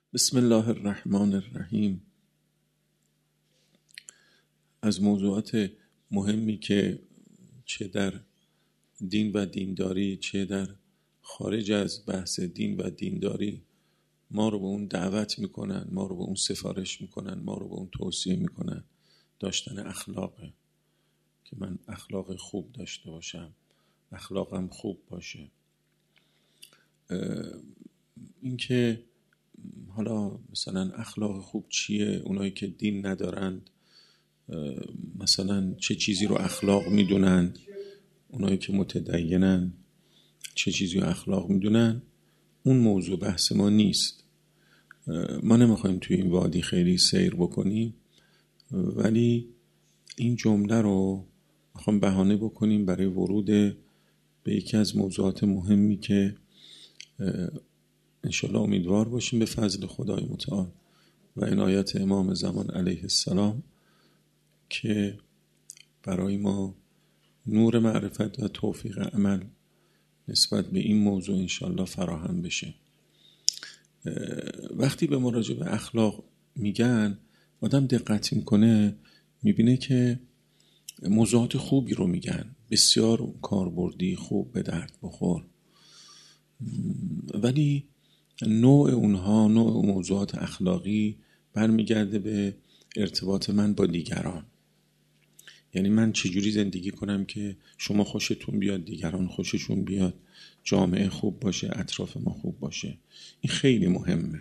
بسم الله الرحمن الرحیم. از موضوعات مهمی که چه در دین و دینداری چه در خارج از بحث دین و دینداری ما رو به اون دعوت میکنن، ما رو به اون سفارش میکنن، ما رو به اون توصیه میکنن، داشتن اخلاقه که من اخلاق خوب داشته باشم، اخلاقم خوب باشه. این که حالا مثلا اخلاق خوب چیه؟ اونایی که دین ندارند مثلا چه چیزی رو اخلاق میدونند؟ اونایی که متدینن چه چیزی رو اخلاق میدونن؟ اون موضوع بحث ما نیست. ما نمیخوایم توی این وادی خیلی سیر بکنیم، ولی این جمله رو میخوام بهانه بکنیم برای ورود به یکی از موضوعات مهمی که انشالله امیدوار باشیم به فضل خدای متعال و عنایت امام زمان علیه السلام که برای ما نور معرفت و توفیق عمل نسبت به این موضوع انشالله فراهم بشه. وقتی به مراجعه به اخلاق میگن، آدم دقت میکنه میبینه که موضوعات خوبی رو میگن، بسیار کاربردی، خوب، به درد بخور، ولی نوع اونها، نوع موضوعات اخلاقی برمیگرده به ارتباط من با دیگران. یعنی من چجوری زندگی کنم که شما خوشتون بیاد، دیگران خوششون بیاد، جامعه خوب باشه، اطراف ما خوب باشه. این خیلی مهمه،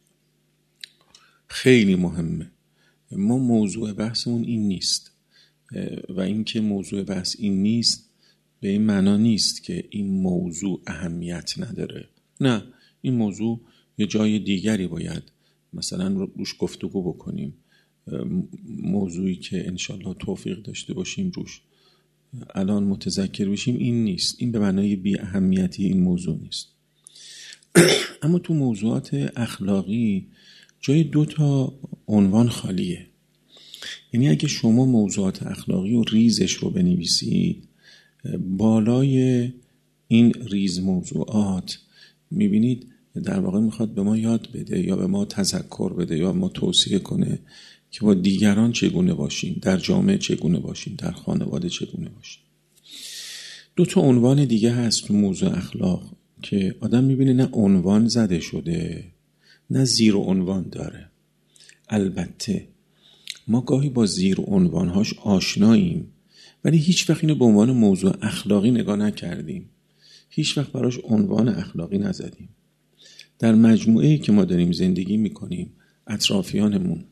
خیلی مهمه. ما موضوع بحثمون این نیست و این که موضوع بحث این نیست به این معنا نیست که این موضوع اهمیت نداره. نه، این موضوع یه جای دیگری باید مثلا روش گفتگو بکنیم، موضوعی که انشالله توفیق داشته باشیم روش الان متذکر بشیم. این نیست، این به معنای بی اهمیتی این موضوع نیست. اما تو موضوعات اخلاقی جای 2 عنوان خالیه. یعنی اگه شما موضوعات اخلاقی و ریزش رو بنویسید، بالای این ریز موضوعات میبینید در واقع میخواد به ما یاد بده یا به ما تذکر بده یا ما توصیه کنه که با دیگران چگونه باشیم، در جامعه چگونه باشیم، در خانواده چگونه باشیم. 2 عنوان دیگه هست تو موضوع اخلاق که آدم میبینه نه عنوان زده شده نه زیر عنوان داره. البته ما گاهی با زیر عنوانهاش آشناییم ولی هیچ وقت اینو به عنوان موضوع اخلاقی نگاه نکردیم، هیچ وقت براش عنوان اخلاقی نزدیم. در مجموعه‌ای که ما داریم زندگی میکنیم، اطرافیانمون،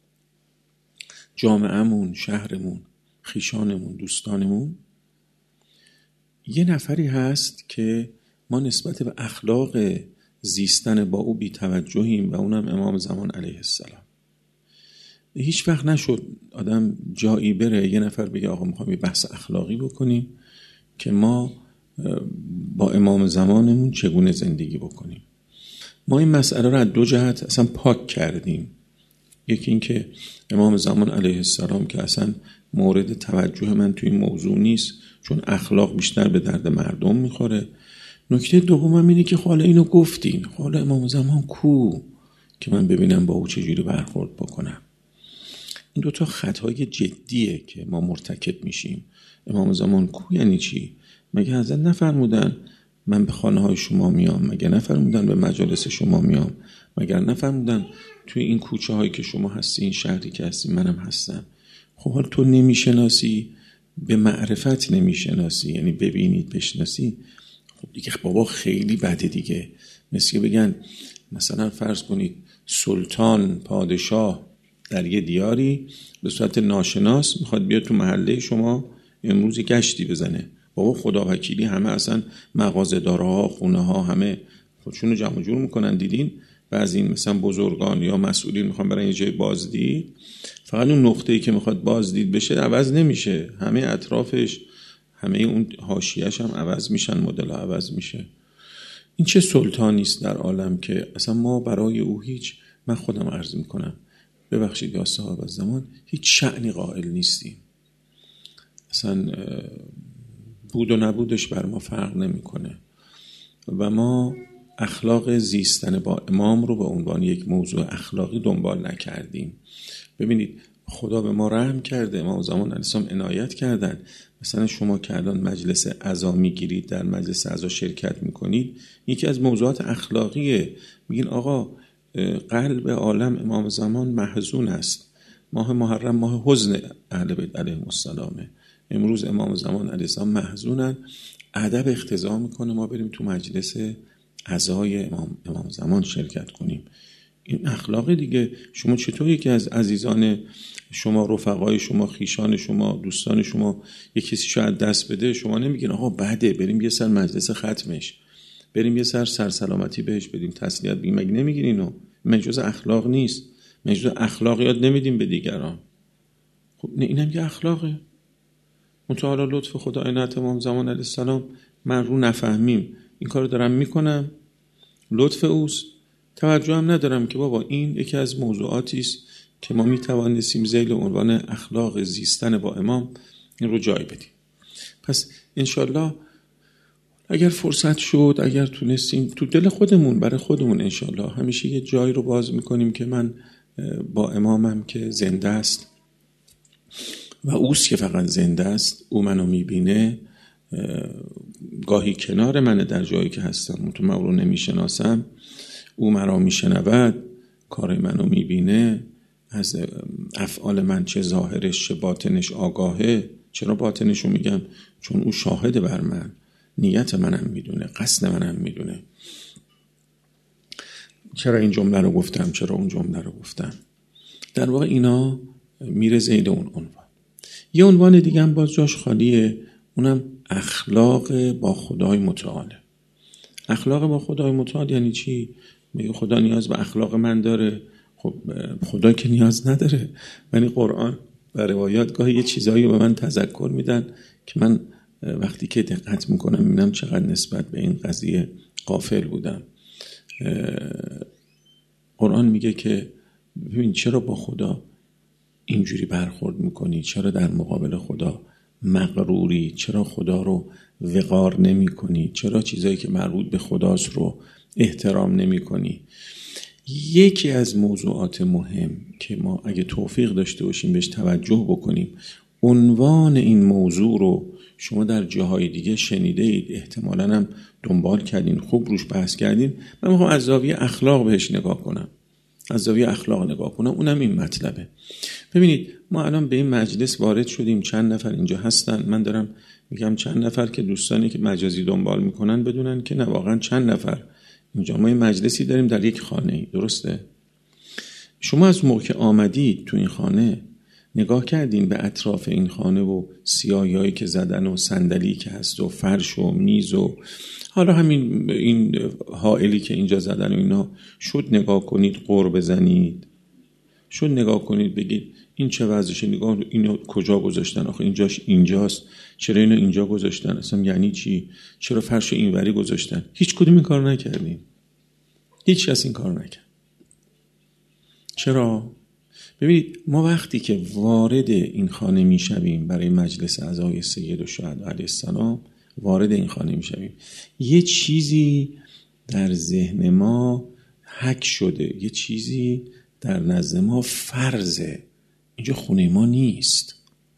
جامعهمون، شهرمون، خیشانمون، دوستانمون، یه نفری هست که ما نسبت به اخلاق زیستن با او بی توجهیم و اونم امام زمان علیه السلام. هیچ وقت نشد آدم جایی بره یه نفر بگه آقا میخوام یه بحث اخلاقی بکنیم که ما با امام زمانمون چگونه زندگی بکنیم. ما این مسئله رو از 2 جهت اصلا پاک کردیم. یکی این که امام زمان علیه السلام که اصلا مورد توجه من توی این موضوع نیست، چون اخلاق بیشتر به درد مردم میخوره. نکته دوم اینه که حالا اینو گفتین، حالا امام زمان کو که من ببینم با او چجوری برخورد بکنم. این 2 خطای جدیه که ما مرتکب میشیم. امام زمان کو یعنی چی؟ مگه حضرت نفرمودن من به خانه های شما میام؟ مگه نفرمودن به مجالس شما میام؟ مگر نفرمودن توی این کوچه هایی که شما هستی، این شهری که هستی منم هستم؟ خب حالا تو نمیشناسی، به معرفت نمیشناسی، یعنی ببینید بشناسی، خب دیگه بابا خیلی بده دیگه. مثل بگن مثلا فرض کنید سلطان، پادشاه در یه دیاری به صورت ناشناس میخواد بیاد تو محله شما امروز گشتی بزنه. بابا خدا وکیلی همه اصلا مغازه‌دارها، خونه ها همه خودشونو جمع جور میکنن. دیدین بعضی مثلا بزرگان یا مسئولین میخوان برن یه جای بازدید، فقط اون نقطه‌ای که میخواد بازدید بشه عوض نمیشه، همه اطرافش، همه اون حاشیه‌اش هم عوض میشن، مدل عوض میشه. این چه سلطانی است در عالم که اصلا ما برای او هیچ، من خودم عرض میکنم ببخشید یا صاحب الزمان، هیچ شأنی قائل نیستیم. اصلا بود و نبودش بر ما فرق نمیکنه و ما اخلاق زیستن با امام رو به عنوان یک موضوع اخلاقی دنبال نکردیم. ببینید خدا به ما رحم کرده، امام زمان علیه السلام عنایت کردن. مثلا شما که الان مجلس عزا میگیرید، در مجلس عزا شرکت میکنید، یکی از موضوعات اخلاقیه. میگین آقا قلب عالم امام زمان محزون است، ماه محرم ماه حزن اهل بیت علیهم السلامه، امروز امام زمان علیه السلام محزونن. ادب اقتضا میکنه ما بریم تو مجلس عزای امام زمان شرکت کنیم. این اخلاق دیگه. شما چطور یکی از عزیزان شما، رفقای شما، خیشان شما، دوستان شما یک کسی شاید دست بده، شما نمیگین آقا بده، بریم یه سر مجلس ختمش، بریم یه سر سلامتی بهش بدیم، تسلیت بگیم؟ مگه نمیگین اینو؟ مجاز اخلاق نیست؟ مجاز اخلاقیات نمیدیم به دیگران؟ خب اینم یه اخلاقه. متعالی لطف خدا عنایت امام زمان علیه السلام، من رو نفهمیم این کارو دارم میکنم، لطف اوست، توجه هم ندارم که بابا این یکی از موضوعاتی است که ما میتوانستیم ذیل عنوان اخلاق زیستن با امام این رو جای بدیم. پس انشالله اگر فرصت شد، اگر تونستیم تو دل خودمون، برای خودمون انشالله همیشه یه جایی رو باز میکنیم که من با امامم که زنده است و اوست که فقط زنده است، او منو میبینه، گاهی کنار منه در جایی که هستم، من او رو نمیشناسم، او مرا میشنود، کار منو میبینه، از افعال من چه ظاهرش چه باطنش آگاهه. چرا باطنش رو میگم؟ چون او شاهد بر من، نیت منم میدونه، قصد منم میدونه. چرا این جمله رو گفتم، چرا اون جمله رو گفتم؟ در واقع اینا میره زید اون عنوان. یه عنوان دیگه هم باز جاش خالیه، اونم اخلاق با خدای متعال. اخلاق با خدای متعال یعنی چی؟ میگه خدا نیاز به اخلاق من داره؟ خب خدا که نیاز نداره، ولی قرآن و روایات گاهی یه چیزایی به من تذکر میدن که من وقتی که دقت میکنم میبینم چقدر نسبت به این قضیه غافل بودم. قرآن میگه که ببین چرا با خدا اینجوری برخورد میکنی، چرا در مقابل خدا مغروری، چرا خدا رو وقار نمی کنی، چرا چیزایی که مربوط به خداست رو احترام نمی کنی. یکی از موضوعات مهم که ما اگه توفیق داشته باشیم بهش توجه بکنیم، عنوان این موضوع رو شما در جاهای دیگه شنیده اید، احتمالاً هم دنبال کردین، خوب روش بحث کردین. من میخوام از زاویه اخلاق بهش نگاه کنم، از زاویه اخلاق نگاه کنم، اونم این مطلبه. ببینید ما الان به این مجلس وارد شدیم، چند نفر اینجا هستن، من دارم میگم چند نفر که دوستانی که مجازی دنبال میکنن بدونن که نه واقعا چند نفر اینجا. ما این مجلسی داریم در یک خانه، درسته؟ شما از موقع آمدید تو این خانه نگاه کردین به اطراف این خانه و سیاهیایی که زدن و صندلی که هست و فرش و میز و حالا همین این حائلی که اینجا زدن و اینا، شد نگاه کنید قُر بزنید، شد نگاه کنید بگید این چه وضعشه، نگاه اینو کجا گذاشتن، آخه اینجاش اینجاست، چرا اینو اینجا گذاشتن، اصلا یعنی چی، چرا فرش اینوری گذاشتن؟ هیچ کدوم این کار نکردیم، هیچ کس این کار نکرد. چرا؟ ببینید ما وقتی که وارد این خانه میشویم برای مجلس عزای سید الشهدا علیه السلام، وارد این خانه میشویم، یه چیزی در ذهن ما حک شده، یه چیزی در نزد ما فرضه، اینجا خونه ما نیست.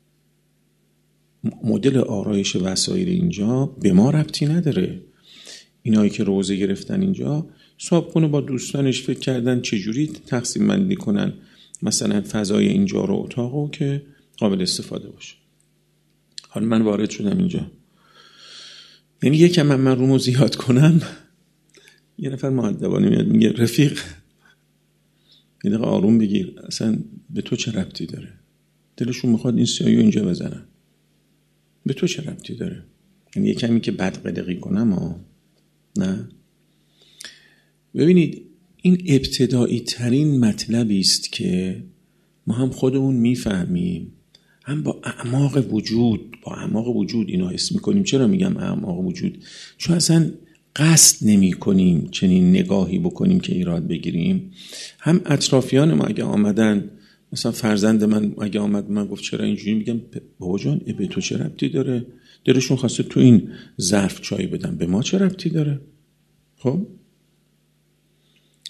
مدل آرایش وسایل اینجا به ما ربطی نداره. اینایی که روزه گرفتن اینجا صاحبخونه با دوستانش فکر کردن چجوری تقسیم بندی کنن مثلا فضای اینجا رو، اتاقو که قابل استفاده باشه. حالا من وارد شدم اینجا، یعنی یکم من رومو زیاد کنم، یه نفر مؤدبانه میاد میگه رفیق یه دقیقه آروم بگیر، اصلا به تو چه ربطی داره؟ دلشون میخواد این سیاهیو اینجا بزنن، به تو چه ربطی داره؟ یعنی یه کمی که بد قلقی کنم نه. ببینید این ابتدایی ترین مطلبی است که ما هم خودمون میفهمیم، هم با اعماق وجود اینو حس میکنیم. چرا میگم اعماق وجود؟ چون اصلا قصد نمی کنیم چنین نگاهی بکنیم که ایراد بگیریم. هم اطرافیان ما اگه آمدن، مثلا فرزند من اگه آمد من گفت چرا اینجوری، میگم بابا جان به تو چه ربطی داره؟ دلشون خواسته تو این ظرف چای بدم، به ما چه ربطی داره؟ خب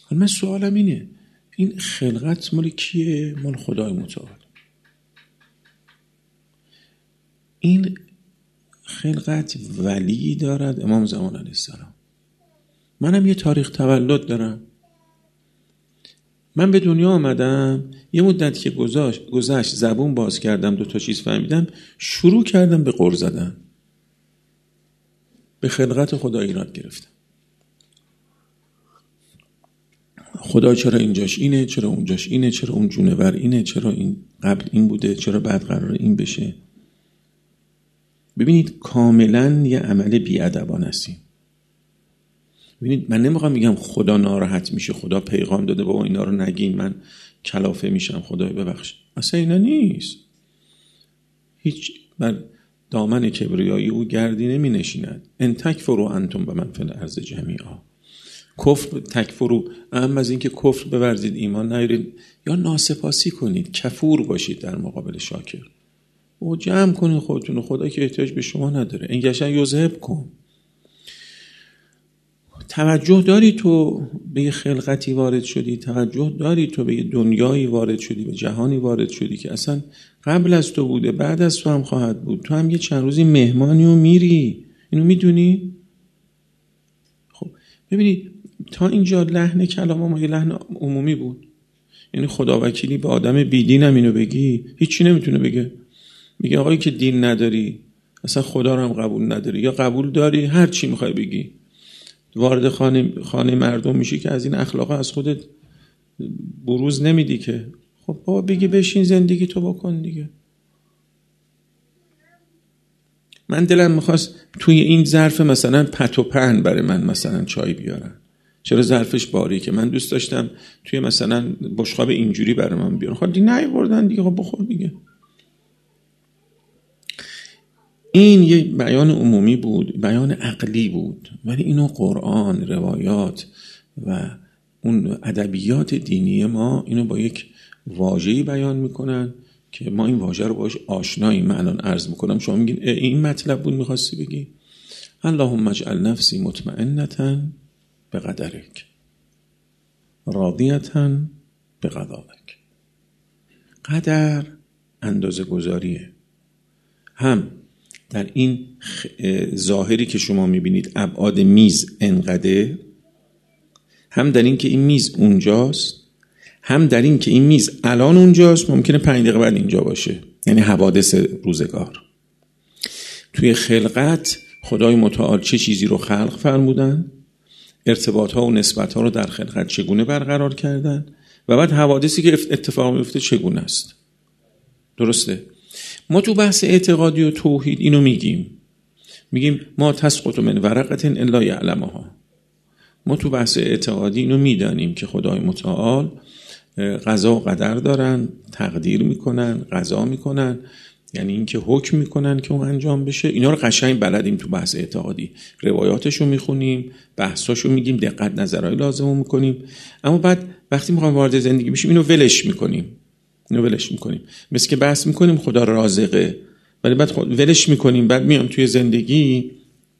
من سوالم اینه، این خلقت مال کیه؟ مال خدای متعال. این خلقت ولی دارد، امام زمان علیه السلام. منم یه تاریخ تولد دارم. من به دنیا آمدم، یه مدت که گذشت زبون باز کردم، 2 چیز فهمیدم، شروع کردم به غر زدن، به خلقت خدا ایراد گرفتم. خدا چرا اینجاش اینه، چرا اونجاش اینه، چرا اون جونور اینه، چرا این قبل این بوده، چرا بعد قرار این بشه. ببینید کاملا یه عمل بی‌ادبانه است. ببینید من نمیخوام بگم خدا ناراحت میشه، خدا پیغام داده بابا اینا رو نگین من کلافه میشم، خدای ببخش. اصلا اینا نیست. هیچ بر دامن کبریایی او گردی نمی نشیند. ان تکفروا انتم بمن فی الارض جمیعا. کفر تکفروا، اهم از این که کفر بورزید ایمان نیارید یا ناسپاسی کنید، کفور باشید در مقابل شاکر. و جمع کنید خودتون، خدا که احتیاج به شما نداره. این گشن یذهب کن. توجه داری تو به یه خلقتی وارد شدی، توجه داری تو به یه دنیایی وارد شدی، به جهانی وارد شدی که اصلا قبل از تو بوده، بعد از تو هم خواهد بود. تو هم یه چند روزی مهمانی و میری، اینو میدونی؟ خب ببینید تا اینجا لحن کلام ما یه لحن عمومی بود. یعنی خدا وکیلی به آدم بیدین هم اینو بگی هیچی نمیتونه بگه. میگه آقایی که دین نداری اصلا خدا رو هم قبول نداری، یا قبول داری هر چی میخوای بگی، وارد خانه مردم میشی که از این اخلاقا از خودت بروز نمیدی که. خب بابا بگی بشین زندگی تو بکن دیگه. من دلم میخواست توی این ظرف مثلا پت و پهن برای من مثلا چای بیارن، چرا ظرفش باریکه؟ من دوست داشتم توی مثلا بشقاب اینجوری برای من بیارن. خب دی نیاوردن دیگه، خب بخور دیگه. این یه بیان عمومی بود، بیان عقلی بود، ولی اینو قرآن، روایات و اون ادبیات دینی ما اینو با یک واژه‌ای بیان میکنن که ما این واژه رو باهاش آشناییم. من الان عرض میکنم شما میگین این مطلب بود میخواستی بگی. اللهم اجعل نفسی مطمئنة بقدرک راضیة بقضاءک. قدر اندازه گذاریه، هم در این ظاهری که شما میبینید ابعاد میز انقدر، هم در این که این میز اونجاست، هم در این که این میز الان اونجاست، ممکنه 5 دقیقه بعد اینجا باشه. یعنی حوادث روزگار. توی خلقت خدای متعال چه چیزی رو خلق فرمودن، ارتباط ها و نسبت ها رو در خلقت چگونه برقرار کردن، و بعد حوادثی که اتفاق میفته چگونه است. درسته؟ ما تو بحث اعتقادی و توحید اینو میگیم ما تسقط من ورقة الا یعلمها. ما تو بحث اعتقادی اینو میدانیم که خدای متعال قضا و قدر دارن، تقدیر میکنن، قضا میکنن، یعنی این که حکم میکنن که اون انجام بشه. اینا رو قشنگ بلدیم تو بحث اعتقادی، روایاتشو میخونیم، بحثاشو میگیم، دقت نظرهای لازمو میکنیم. اما بعد وقتی میخوایم وارد زندگی بشیم اینو ولش میکنیم. مثل که بحث میکنیم خدا رازقه، ولی بعد ولش میکنیم. بعد میام توی زندگی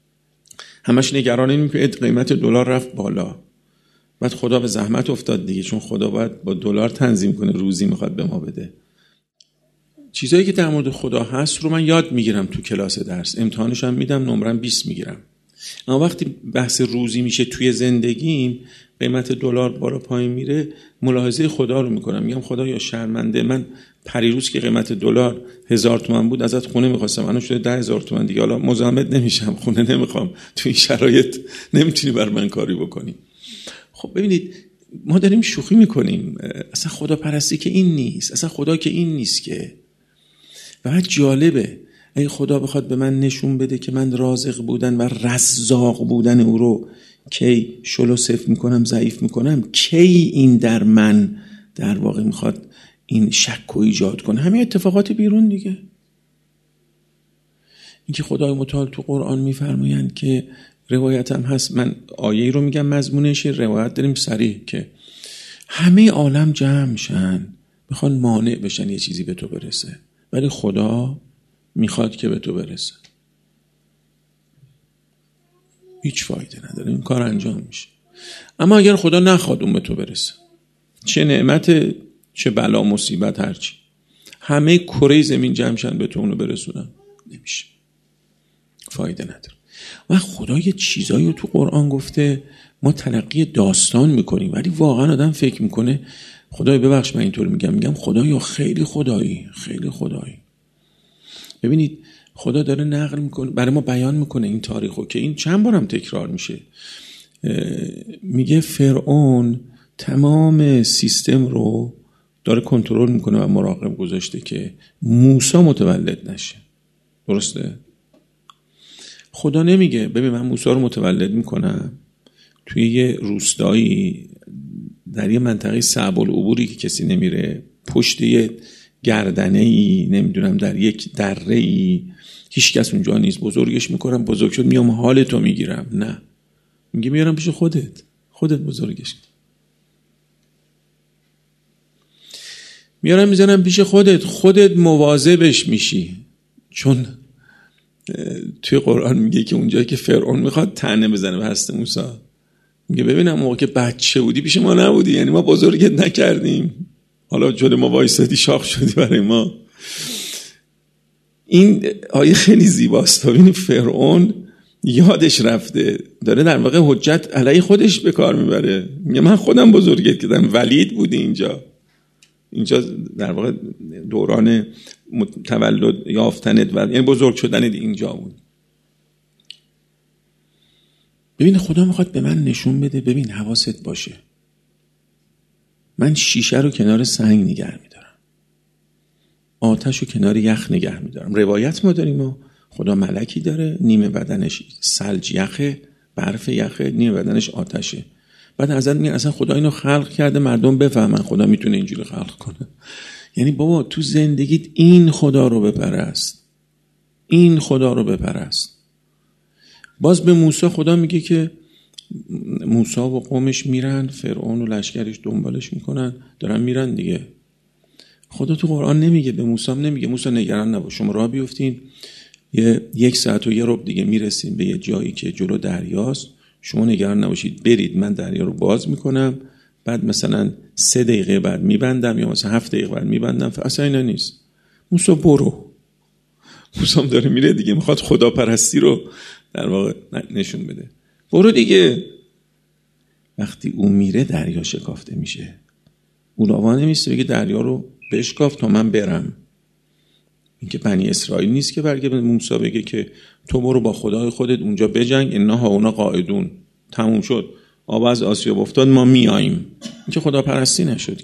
همش نگران اینیم که قیمت دلار رفت بالا، بعد خدا به زحمت افتاد دیگه، چون خدا باید با دلار تنظیم کنه، روزی میخواد به ما بده. چیزایی که در مورد خدا هست رو من یاد میگیرم تو کلاس درس، امتحانش هم میدم، نمرم 20 میگیرم. اما وقتی بحث روزی میشه توی زندگیم، قیمت دلار بالا پایین میره، ملاحظه خدا رو میکنم. میگم خدا یا شرمنده، من پریروز که قیمت دلار 1000 تومان بود ازت خونه میخواستم، الان شده 10,000 تومان دیگه، حالا مزاحمت نمیشم، خونه نمیخوام، تو این شرایط نمیتونی بر من کاری بکنی. خب ببینید ما داریم شوخی میکنیم، اصلا خدا پرستی که این نیست، اصلا خدا که این نیست که. و جالبه ای خدا بخواد به من نشون بده که من رازق بودن و رزاق بودن او رو کی شلو صفر میکنم، ضعیف میکنم، کی این در من در واقع میخواد این شک رو ایجاد کنه. همه اتفاقات بیرون دیگه. این که خدای متعال تو قرآن میفرمایند که روایت هم هست، من آیه رو میگم مضمونش، روایت داریم صریح که همه عالم جمع شن میخوان مانع بشن یه چیزی به تو برسه، ولی خدا میخواد که به تو برسه. هیچ فایده نداره، این کار انجام میشه. اما اگر خدا نخواد اون به تو برسه، چه نعمت چه بلا مصیبت هرچی، همه کره زمین جمعشن به تو اونو برسونن، نمیشه، فایده نداره. و خدا یه چیزایی رو تو قرآن گفته ما تلقی داستان میکنیم، ولی واقعا آدم فکر میکنه خدای ببخش من اینطور میگم خدایا خیلی خدایی، خیلی خدایی. ببینید خدا داره نقل میکنه برای ما، بیان میکنه این تاریخو که این چند بارم تکرار میشه. میگه فرعون تمام سیستم رو داره کنترل میکنه و مراقب گذاشته که موسی متولد نشه. درسته؟ خدا نمیگه ببین من موسی رو متولد میکنم توی یه روستایی در یه منطقه صعب العبوری که کسی نمیره، پشت یه گردنه‌ای، نمیدونم در یک دره‌ای هیچ کس اونجا نیست، بزرگش میکنم، بزرگ شد میام حالتو میگیرم. نه، میگه میارم پیش خودت بزرگش، میارم میزنم پیش خودت مواظبش میشی. چون توی قرآن میگه که اونجایی که فرعون میخواد طعنه بزنه به هست موسی، میگه ببینم موقع که بچه بودی پیش ما نبودی، یعنی ما بزرگت نکردیم، حالا جلوی ما وایسادی شاخ شدی برای ما. این آیه خیلی زیباست. ببینید فرعون یادش رفته، داره در واقع حجت علیه خودش به کار میبره، میگه من خودم بزرگت کردم، ولید بودی اینجا در واقع دوران تولد یافتنت و یعنی بزرگ شدنت اینجا بود. ببین خدا میخواد به من نشون بده ببین حواست باشه، من شیشه رو کنار سنگ نگه میدارم، آتش رو کنار یخ نگه میدارم. روایت ما داریم و خدا ملکی داره، نیمه بدنش ثلج یخه، برف یخه، نیمه بدنش آتشه. بعد ازت میگن اصلا خدا اینو خلق کرده مردم بفهمن خدا میتونه اینجوری خلق کنه. یعنی بابا تو زندگیت این خدا رو بپرست. باز به موسی خدا میگه که موسی و قومش میرن، فرعون و لشکرش دنبالش میکنن، دارن میرن دیگه. خدا تو قرآن نمیگه، به موسی نمیگه موسی نگران نباش شما راه بیفتین 1 ساعت و 1 ربع دیگه میرسیم به یه جایی که جلو دریاست، شما نگران نباشید برید من دریا رو باز میکنم، بعد مثلا 3 دقیقه بعد میبندم یا مثلا 7 دقیقه بعد میبندم. اصلا اینا نیست. موسی برو. موسی هم داره میره دیگه، میخواد خدا پرستی رو در واقع نشون بده. برو دیگه. وقتی اون میره دریا شکافته میشه. اون آوانه میسته بگه دریا رو بشکاف تا من برم. این که بنی اسرائیل نیست که برگه به موسی بگه که تو برو با خدای خودت اونجا بجنگ، انا هاونا قاعدون، تموم شد، آب از آسیاب افتاد ما میاییم. این که خداپرستی نشد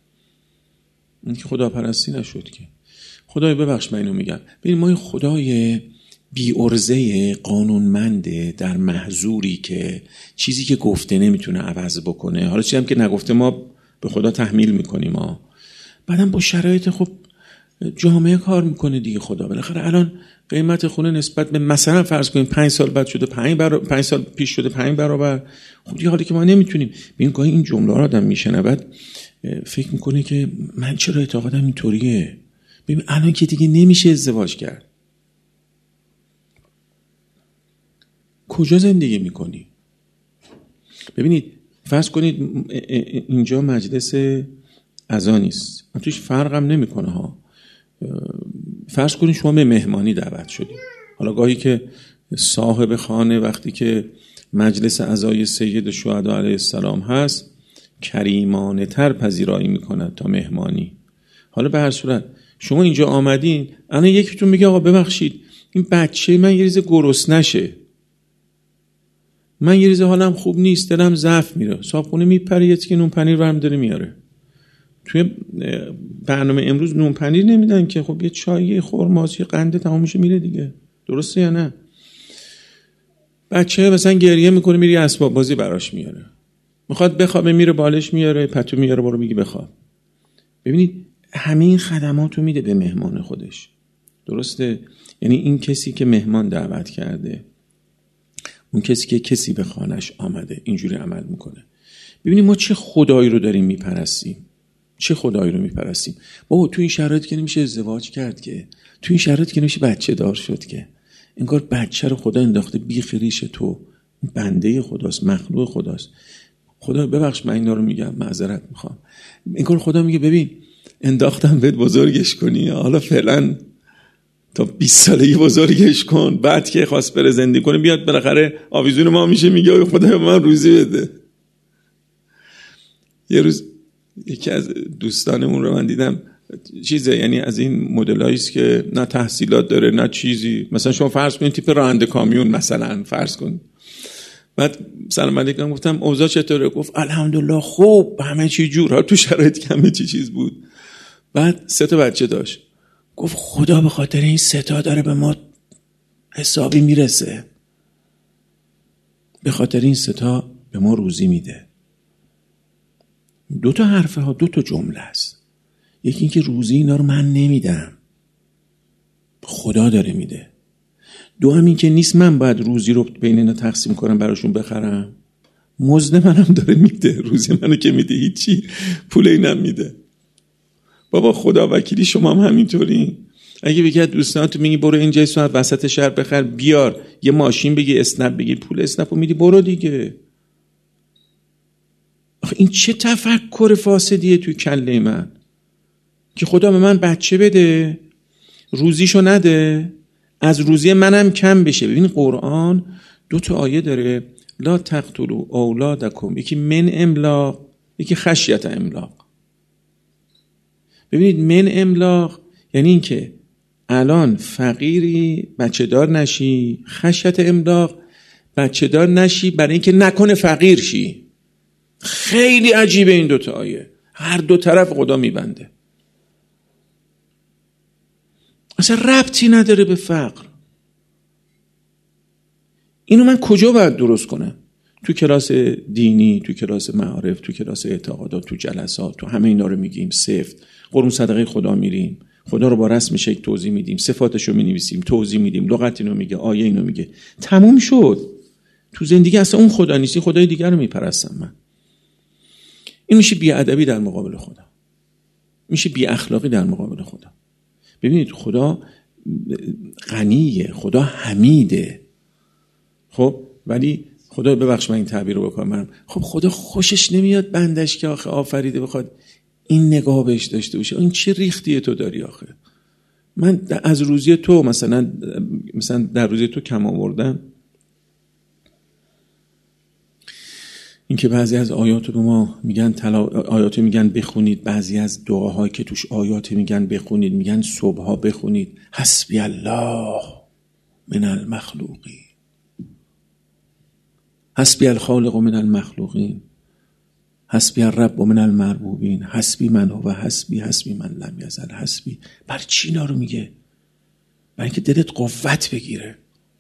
که. خدای ببخش من اینو میگم. ببین ما این خدای بی ارزه قانونمنده در محظوری که چیزی که گفته نمیتونه عوض بکنه، حالا چیزی هم که نگفته ما به خدا تحمیل میکنیم. بعدم با شرایط خب جامعه کار میکنه دیگه. خدا بالاخره الان قیمت خونه نسبت به مثلا فرض کنیم 5 سال بعد شده 5 سال پیش شده 5 برابر. خب دیگه حالی که ما نمیتونیم. ببین گاهی این جمله رو آدم میشنه بعد فکر میکنه که من چرا اعتقادم اینطوریه. ببین الان که دیگه نمیشه ازدواج کرد. کجا زندگی میکنی؟ ببینید فرض کنید اینجا مجلس اذان است، توش فرقم نمیکنه ها. فرض کنید شما به مهمانی دعوت شدید. حالا گاهی که صاحب خانه وقتی که مجلس عزای سید شهدا علیه السلام هست کریمانه تر پذیرایی میکنه تا مهمانی. حالا به هر صورت شما اینجا آمدین، الان یکیتون میگه آقا ببخشید این بچه من یه ریزه گرسنشه، من یه ریزه حالم خوب نیست، دلم ضعف میره، صاحبخونه میپره یه تیکه نون پنیر برم داره میاره. توی برنامه امروز نون پنیر نمیدن که، خب یه چای یه خرماز یه قنده تمام میشه میره دیگه. درسته یا نه؟ بچه مثلا گریه میکنه میری اسباب بازی براش میاره، میخواد بخوابه میره بالش میاره، پتو میاره برو میگی بخواب. ببینید همین خدماتو میده به مهمان خودش. درسته؟ یعنی این کسی که مهمان دعوت کرده، اون کسی که کسی به خانش آمده اینجوری عمل میکنه. ببینید ما چه خدایی رو داریم میپرستیم. بابا تو این شرایط که نمیشه ازدواج کرد که، تو این شرایط که نمیشه بچه دار شد که، انگار بچه رو خدا انداخته بیخ ریش تو بنده خداست، مخلوق خداست. خدا ببخش من اینا رو میگم، معذرت میخوام. این کار خدا میگه ببین انداختم بهت بزرگش کنی، حالا فعلا تا 20 سالگی بزرگش کن، بعد که خواست بره زندگی کنه بیاد بالاخره آویزون ما میشه میگه خدا من روزی بده. یه روز یکی از دوستانمون رو من دیدم چیزه، یعنی از این مدلاییست که نه تحصیلات داره نه چیزی، مثلا شما فرض کنید تیپ راننده کامیون مثلا فرض کن. بعد سلام علیکم گفتم اوضاع چطوره؟ گفت الحمدلله خوب، همه چی جور، تو شرایط کمه چیز بود. بعد 3 تا بچه داشت. گفت خدا به خاطر این 3 تا داره به ما حسابی میرسه، به خاطر این 3 تا به ما روزی میده. 2 تا حرفه ها 2 تا جمله است. یکی این که روزی اینا رو من نمیدم، خدا داره میده. 2 این که نیست من باید روزی رو بین اینا تقسیم کنم براشون بخرم، مزد منم داره میده، روزی منو که میده هیچی، پول اینم میده. بابا خدا وکیلی شما هم همینطوری. اگه بگی دوستان تو میگی برو اینجا ساعت وسط شهر بخر بیار، یه ماشین بگی اسنپ بگی پول اسنپو میدی برو دیگه. آخه این چه تفکر فاسدیه توی کله من که خدا به من بچه بده روزیشو نده، از روزی منم کم بشه. ببین قرآن 2 تا آیه داره، لا تقتلوا اولادکم، یکی من املاق، یکی خشیت املاق. ببینید من املاق یعنی این که الان فقیری بچه دار نشی، خشیت املاق بچه دار نشی برای اینکه نکنه فقیر شی. خیلی عجیبه این 2 تا آیه، هر 2 طرف خدا میبنده، اصلا ربطی نداره به فقر. اینو من کجا باید درست کنم؟ تو کلاس دینی، تو کلاس معارف، تو کلاس اعتقادات، تو جلسات، تو همه اینا رو میگیم سفت. قربون صدقه خدا میریم، خدا رو با رسم شکل توضیح میدیم، صفاتشو مینویسیم، توضیح میدیم، لغت اینو میگه، آیه اینو میگه، تموم شد. تو زندگی اصلا اون خدا نیستی، خدای دیگر رو میپرستم من. این میشه بی‌ادبی در مقابل خدا، میشه بی اخلاقی در مقابل خدا. ببینید خدا غنیه، خدا حمیده. خب ولی خدا ببخش من این تعبیر رو بکنم، خب خدا خوشش نمیاد بندش که آخه آفریده بخواد این نگاه بهش داشته باشه. این چه ریختیه تو داری آخه؟ من از روزی تو مثلا در روزی تو کم آوردم این که بعضی از آیات رو به ما میگن آیات میگن بخونید، بعضی از دعاهایی که توش آیات میگن بخونید، میگن صبحا بخونید حسبی الله من المخلوقین، حسبی الخالق من المخلوقین، حسبی الرب من المربوبین، حسبی من هو حسبی، حسبی من لم یزل حسبی. برای چی اینا رو میگه؟ برای اینکه دلت قوت بگیره.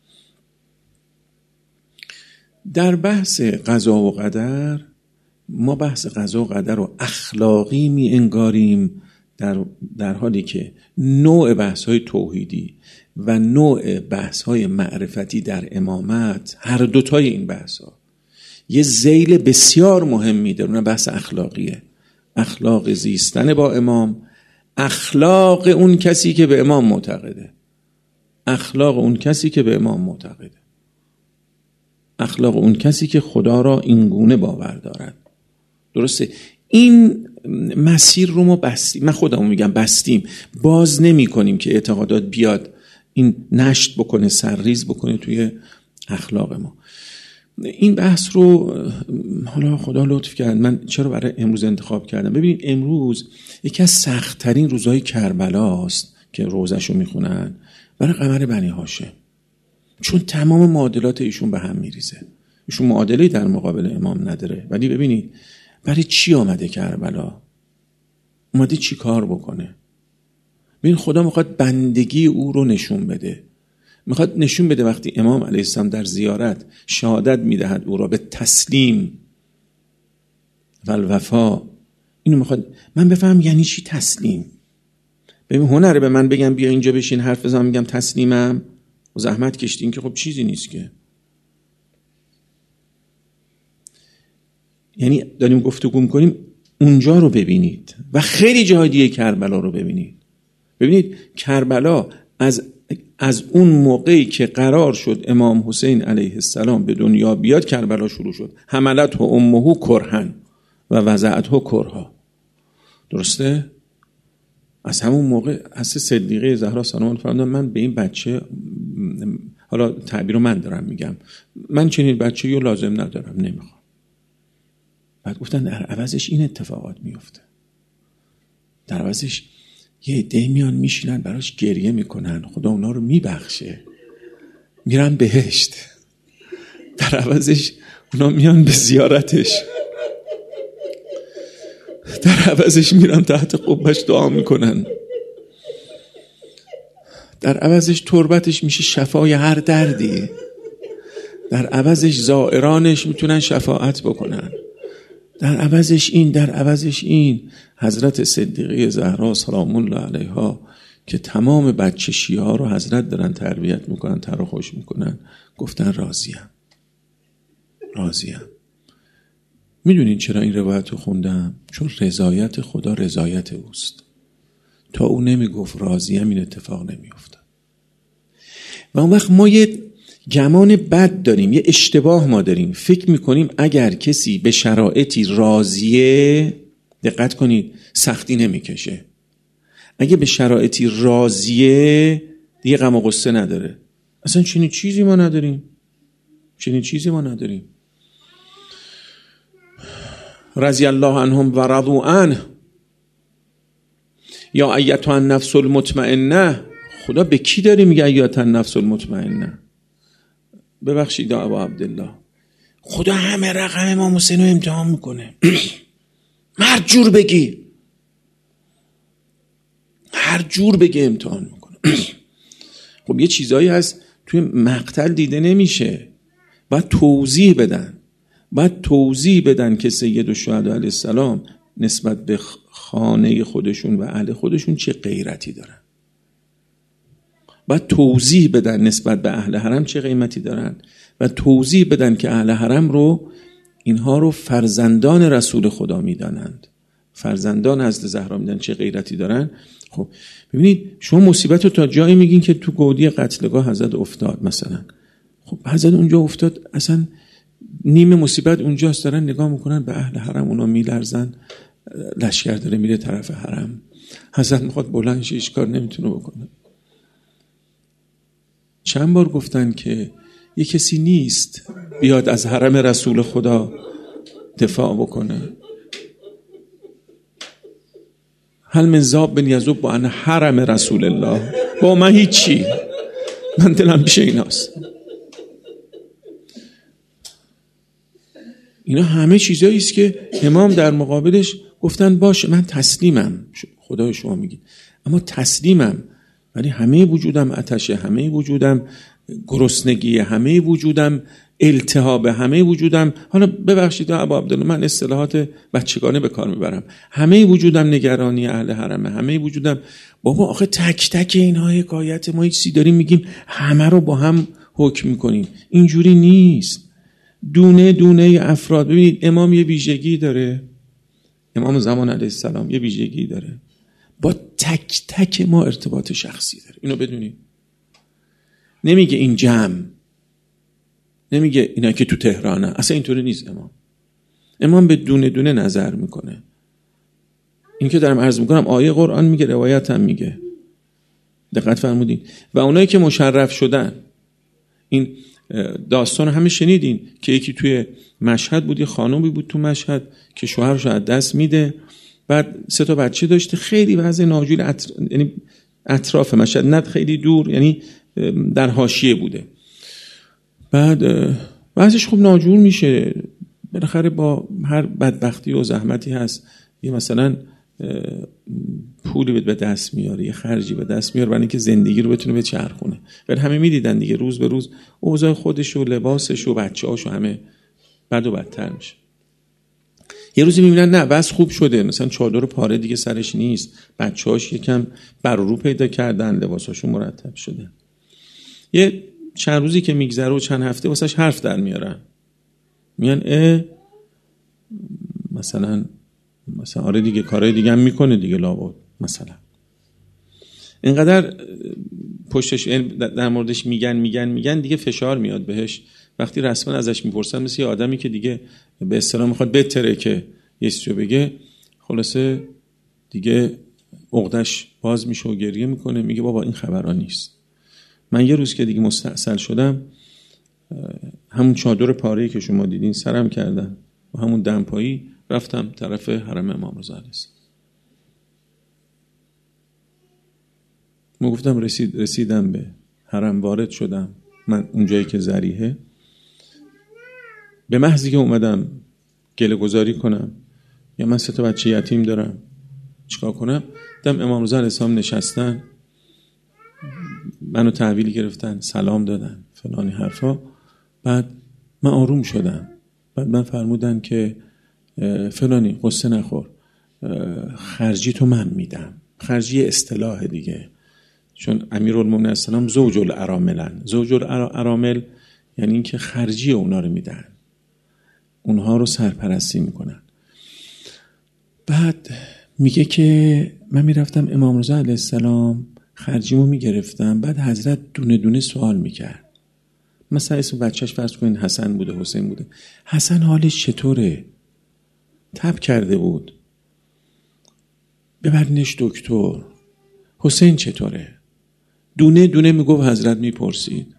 در بحث قضا و قدر ما بحث قضا و قدر رو اخلاقی می انگاریم، در حالی که نوع بحث‌های توحیدی و نوع بحث‌های معرفتی در امامت، هر 2 تای این بحث‌ها یه ذیل بسیار مهمی داره، اون بحث اخلاقیه. اخلاق زیستن با امام، اخلاق اون کسی که به امام معتقده، اخلاق اون کسی که به امام معتقده، اخلاق اون کسی که خدا را این گونه باور دارد. درسته؟ این مسیر رو ما بستیم، من خودمو میگم بستیم، باز نمی کنیم که اعتقادات بیاد این نشت بکنه، سرریز بکنه توی اخلاق ما. این بحث رو حالا خدا لطف کرد، من چرا برای امروز انتخاب کردم؟ ببینید امروز یکی از سخت‌ترین روزهای کربلاست که روزه‌شو میخونن برای قمر بنی هاشم، چون تمام معادلات ایشون به هم میریزه. ایشون معادله‌ای در مقابل امام نداره، ولی ببینید برای چی آمده کربلا؟ اومده چی کار بکنه؟ ببین خدا میخواد بندگی او رو نشون بده، میخواد نشون بده وقتی امام علیه السلام در زیارت شهادت میدهد او را به تسلیم و الوفا، اینو میخواد من بفهم یعنی چی تسلیم. ببین هنره به من بگم بیا اینجا بشین حرف بزن میگم تسلیمم و زحمت کشتین که خب چیزی نیست که. یعنی داریم گفتگو میکنیم اونجا رو ببینید و خیلی جای دیگه کربلا رو ببینید. ببینید کربلا از از اون موقعی که قرار شد امام حسین علیه السلام به دنیا بیاد کربلا شروع شد. حملته امه کرهن و وضعته کرها. درسته؟ از همون موقع از صدیقه زهرا سلام الله فرمودن من به این بچه، حالا تعبیر رو من دارم میگم، من چنین بچه‌ای رو لازم ندارم، نمیخوام. بعد گفتن در عوضش این اتفاقات میفته. در عوضش یه عده‌ای میان میشینن براش گریه میکنن، خدا اونا رو میبخشه، میرن بهشت. در عوضش اونا میان به زیارتش، در عوضش میرن تحت قبهش دعا میکنن، در عوضش تربتش میشه شفای هر دردی، در عوضش زائرانش میتونن شفاعت بکنن، در عوضش این، در عوضش این. حضرت صدیقه زهرا سلام الله علیها که تمام بچه شیعه ها رو حضرت دارن تربیت میکنن، تر و خوش میکنن، گفتن راضیم. میدونین چرا این روایت رو خوندم؟ چون رضایت خدا رضایت اوست. تا او نمیگفت راضیم این اتفاق نمیافتاد. و اون وقت ما یه گمان بد داریم، یه اشتباه ما داریم، فکر میکنیم اگر کسی به شرایطی راضیه، دقت کنید، سختی نمیکشه. اگه به شرایطی راضیه دیگه غم و غصه نداره. اصلا چنین چیزی ما نداریم. رضی الله عنهم و رضوا عنه. یا ایتها النفس المطمئنه. خدا به کی داره میگه ایتها النفس المطمئنه؟ ببخشید ابا عبدالله، خدا همه رقم امام حسین رو امتحان میکنه. هر جور بگه امتحان میکنه. خب یه چیزایی هست توی مقتل دیده نمیشه، باید توضیح بدن که سید الشهدا علیه السلام نسبت به خانه خودشون و اهل خودشون چه غیرتی دارن، باید توضیح بدن نسبت به اهل حرم چه قیمتی دارن و توضیح بدن که اهل حرم رو، اینها رو فرزندان رسول خدا میدانند، فرزندان حضرت زهرا میدن چه غیرتی دارن. خب ببینید شما مصیبت رو تا جایی میگین که تو گودی قتلگاه حضرت افتاد مثلا، خب حضرت اونجا افتاد، اصلا نیم مصیبت اونجاست، دارن نگاه میکنن به اهل حرم، اونا میلرزن، لشکر داره میره طرف حرم، حضرت میخواد بلند شه، هیچ کار نمیتونه بکنه. چند بار گفتن که یه کسی نیست بیاد از حرم رسول خدا دفاع بکنه. هل من ذاب بن یذوب با ان حرم رسول الله، با من هیچی، من دلم پیش ایناست. اینا همه چیزایی است که امام در مقابلش گفتن باشه من تسلیمم، خدای شما میگید، اما تسلیمم، ولی همه وجودم آتشه، همه وجودم گرسنگی، همه وجودم التهاب، همه وجودم، حالا ببخشید ابا عبدالله من اصطلاحات بچگانه به کار میبرم، همه وجودم نگرانی اهل حرمه، همه وجودم. بابا آخه تک تک اینها حکایت، ما چیزی داریم میگیم همه رو با هم حکم میکنیم، اینجوری نیست. دونه دونه افراد. ببینید امام یه ویژگی داره، امام زمان علیه السلام یه ویژگی داره، با تک تک ما ارتباط شخصی داره، اینو بدونید. نمیگه این جمع، نمیگه اینا که تو تهرانه، اصلا اینطوری نیست. امام به دونه دونه نظر میکنه. این که دارم عرض میکنم آیه قرآن میگه، روایت هم میگه، دقت فرمودین. و اونایی که مشرف شدن، این داستان همه شنیدین که یکی توی مشهد بود، یه خانومی بود تو مشهد که شوهرش از دست میده، بعد 3 تا بچه داشته، خیلی وضع ناجور، یعنی اطراف مشهد، نه خیلی دور، یعنی در حاشیه بوده. بعد وضعش خوب ناجور میشه، بالاخره با هر بدبختی و زحمتی هست یه مثلا پولی به دست میاره، یه خرجی به دست میاره برای اینکه زندگی رو بتونه بچرخونه. ولی همه میدیدن دیگه روز به روز اوضاع خودش و لباسش و بچه‌هاش و همه بد و بدتر میشه. یه روزی میبینن نه وضع خوب شده، مثلا چادر پاره دیگه سرش نیست، بچه‌هاش یکم بر رو پیدا کردن، لباساشون مرتب شده. یه چند روزی که میگذره و چند هفته واسش حرف در میارن، میگن مثلا آره دیگه کارهای دیگه هم میکنه دیگه لابد، مثلا اینقدر پشتش در موردش میگن دیگه فشار میاد بهش. وقتی رسما ازش میپرسن مثل یه آدمی که دیگه به اصطلاح میخواد بتره که یه چیزی بگه، خلاصه دیگه عقدش باز میشه و گریه میکنه، میگه بابا این خبرا نیست. من یه روز که دیگه مستعصل شدم، همون چادر پاره‌ای که شما دیدین سرم کردم و همون دمپایی رفتم طرف حرم امام رضا علیه السلام. من گفتم رسیدم به حرم، وارد شدم من اونجایی که ذریحه، به محضی که اومدم گله گذاری کنم یا من 3 بچه یتیم دارم چیکار کنم، دیدم امام رضا علیه السلام نشستن، منو تحویل گرفتن، سلام دادن، فلانی حرفا. بعد من آروم شدم. بعد من فرمودن که فلانی قصه نخور، خرجی تو من میدم. خرجی اصطلاح دیگه، چون امیرالمومنین السلام زوج الاراملن. زوج الارامل یعنی این که خرجی اونا رو میدن، اونها رو سرپرستی میکنن. بعد میگه که من میرفتم امام رضا علیه السلام خرجیمو میگرفتم، بعد حضرت دونه دونه سوال میکرد. مثلا اسم بچهش فرض کنین حسن بوده، حسین بوده. حسن حالش چطوره؟ تب کرده بود، ببرینش دکتر. حسین چطوره؟ دونه دونه میگفت حضرت میپرسید.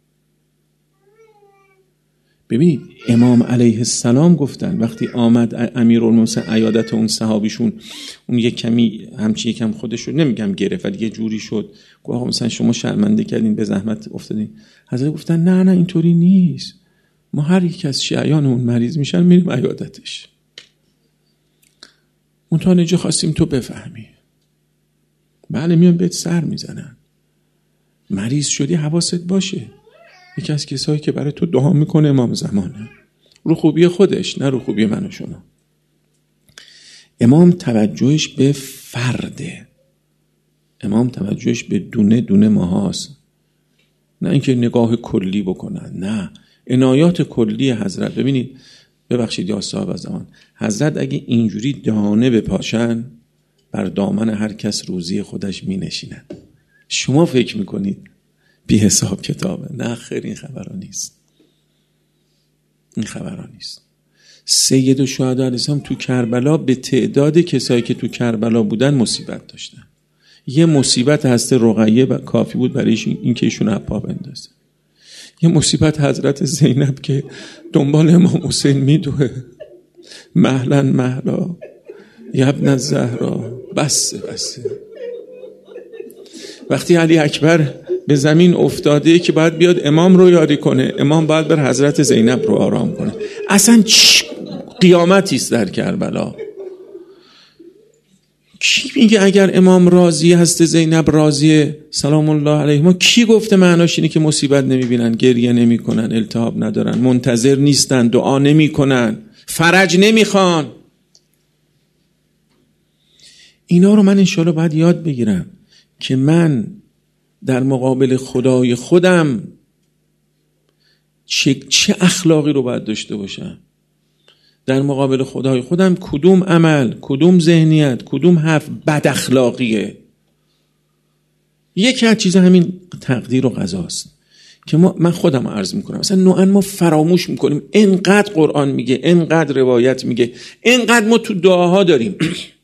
ببینید امام علیه السلام گفتن وقتی آمد امیرالمومنین عیادت اون صحابیشون، اون یک کمی همچین یکم خودش رو نمیگم گرفت ولی یه جوری شد، گفت آقا مثلا شما شرمنده کردین، به زحمت افتادین. حضرت گفتن نه اینطوری نیست، ما هر یک از شیعیان اون مریض میشن میریم عیادتش. اون تا نجا خواستیم تو بفهمی. بله میان بهت سر میزنن، مریض شدی حواست باشه. یکی از کسایی که برای تو دعا میکنه امام زمانه، رو خوبی خودش نه رو خوبی من و شما. امام توجهش به فرده، امام توجهش به دونه دونه ماهاست، نه اینکه نگاه کلی بکنن، نه عنایات کلی حضرت. ببینید ببخشید یا صاحب زمان، حضرت اگه اینجوری دانه بپاشن بر دامن هر کس روزی خودش می نشینن. شما فکر میکنید بی حساب کتابه؟ نه خیر، این خبرها نیست، این خبرها نیست. سید الشهدا علیه السلام تو کربلا به تعداد کسایی که تو کربلا بودن مصیبت داشتن. یه مصیبت هسته رقیه کافی بود برای این که ایشون عپا بندازه. یه مصیبت حضرت زینب که دنبال امام حسین میدوه، مهلا مهلا یا ابن الزهرا، بس. وقتی علی اکبر به زمین افتاده که باید بیاد امام رو یاری کنه، امام باید بر حضرت زینب رو آرام کنه. اصلا قیامتی است در کربلا. کی میگه اگر امام راضی هست زینب راضیه سلام الله علیهما؟ کی گفته معناش اینه که مصیبت نمیبینن، گریه نمیکنن، التهاب ندارن، منتظر نیستن، دعا نمیکنن، فرج نمیخوان؟ اینا رو من انشالله باید یاد بگیرم که من در مقابل خدای خودم چه اخلاقی رو باید داشته باشم. در مقابل خدای خودم کدوم عمل، کدوم ذهنیت، کدوم حرف بد اخلاقیه. یکی از چیزا همین تقدیر و قضاست که من خودم عرض میکنم. مثلا نوعا ما فراموش میکنیم، اینقدر قرآن میگه، اینقدر روایت میگه، اینقدر ما تو دعاها داریم،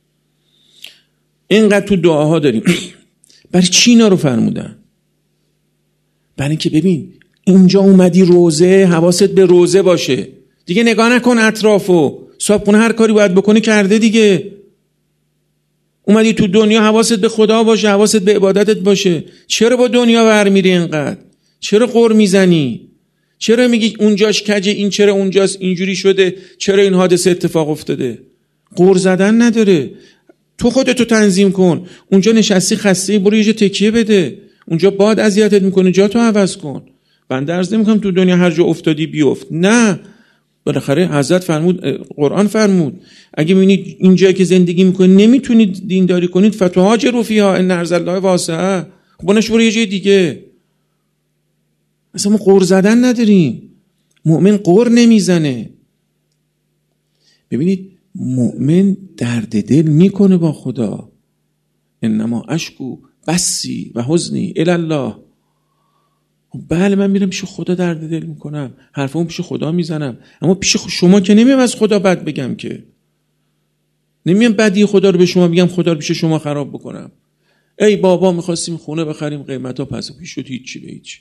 اینقدر تو دعاها داریم. برای چی اینا رو فرمودن؟ برای اینکه ببین اینجا اومدی روزه، حواست به روزه باشه دیگه، نگاه نکن اطرافو. صاحبخونه هر کاری باید بکنه کرده دیگه. اومدی تو دنیا، حواست به خدا باشه، حواست به عبادتت باشه. چرا با دنیا برمیری اینقدر؟ چرا قر میزنی؟ چرا میگی اونجاش کجه، این چرا اونجاست اینجوری شده، چرا این حادثه اتفاق افتاده؟ قر زدن نداره. تو خودتو تنظیم کن. اونجا نشستی خسته، برو یه جا تکیه بده. اونجا باد اذیتت میکنه، جا تو عوض کن. بنده عرض نمیکنم تو دنیا هر جا افتادی بیفت، نه. بالاخره حضرت فرمود، قرآن فرمود اگه میبینید این جایی که زندگی میکنید نمیتونید دینداری کنید، فتهاجروا فیها ان ارض الله واسعه، خب برو یه جای دیگه. اصلا ما قر زدن نداریم. مؤمن قر نمیزنه. ببینید مؤمن درد دل میکنه با خدا. انما اشکو بسی و حزنی الله. بله من میرم پیش خدا درد دل میکنم، حرفمو پیش خدا میزنم، اما پیش شما که نمیم از خدا بد بگم، که نمیم بدی خدا رو به شما بگم، خدا رو پیش شما خراب بکنم. ای بابا میخواستیم خونه بخریم، قیمتا پس پیش شد هیچی به هیچی.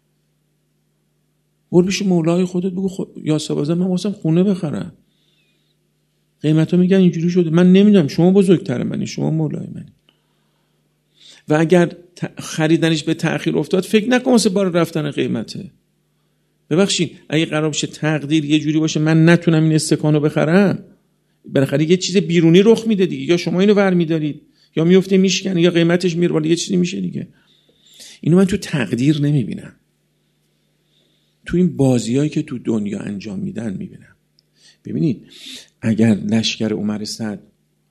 برو پیش مولای خودت بگو یا سبازم من واسم خونه بخرم، قیمتا میگن اینجوری شده، من نمیدونم، شما بزرگتر منی، شما مولای منی. و اگر خریدنش به تأخیر افتاد فکر نکن واسه بار رفتن قیمته. ببخشید اگه قرار بشه تقدیر یه جوری باشه من نتونم این استکانو بخرم، بالاخره یه چیز بیرونی رخ میده دیگه، یا شما اینو برمی‌دارید یا میفته میشکنه یا قیمتش میره بالا، یه چیزی میشه دیگه. اینو من تو تقدیر نمیبینم، تو این بازیایی که تو دنیا انجام میدن میبینم. ببینید اگر لشکر عمر سعد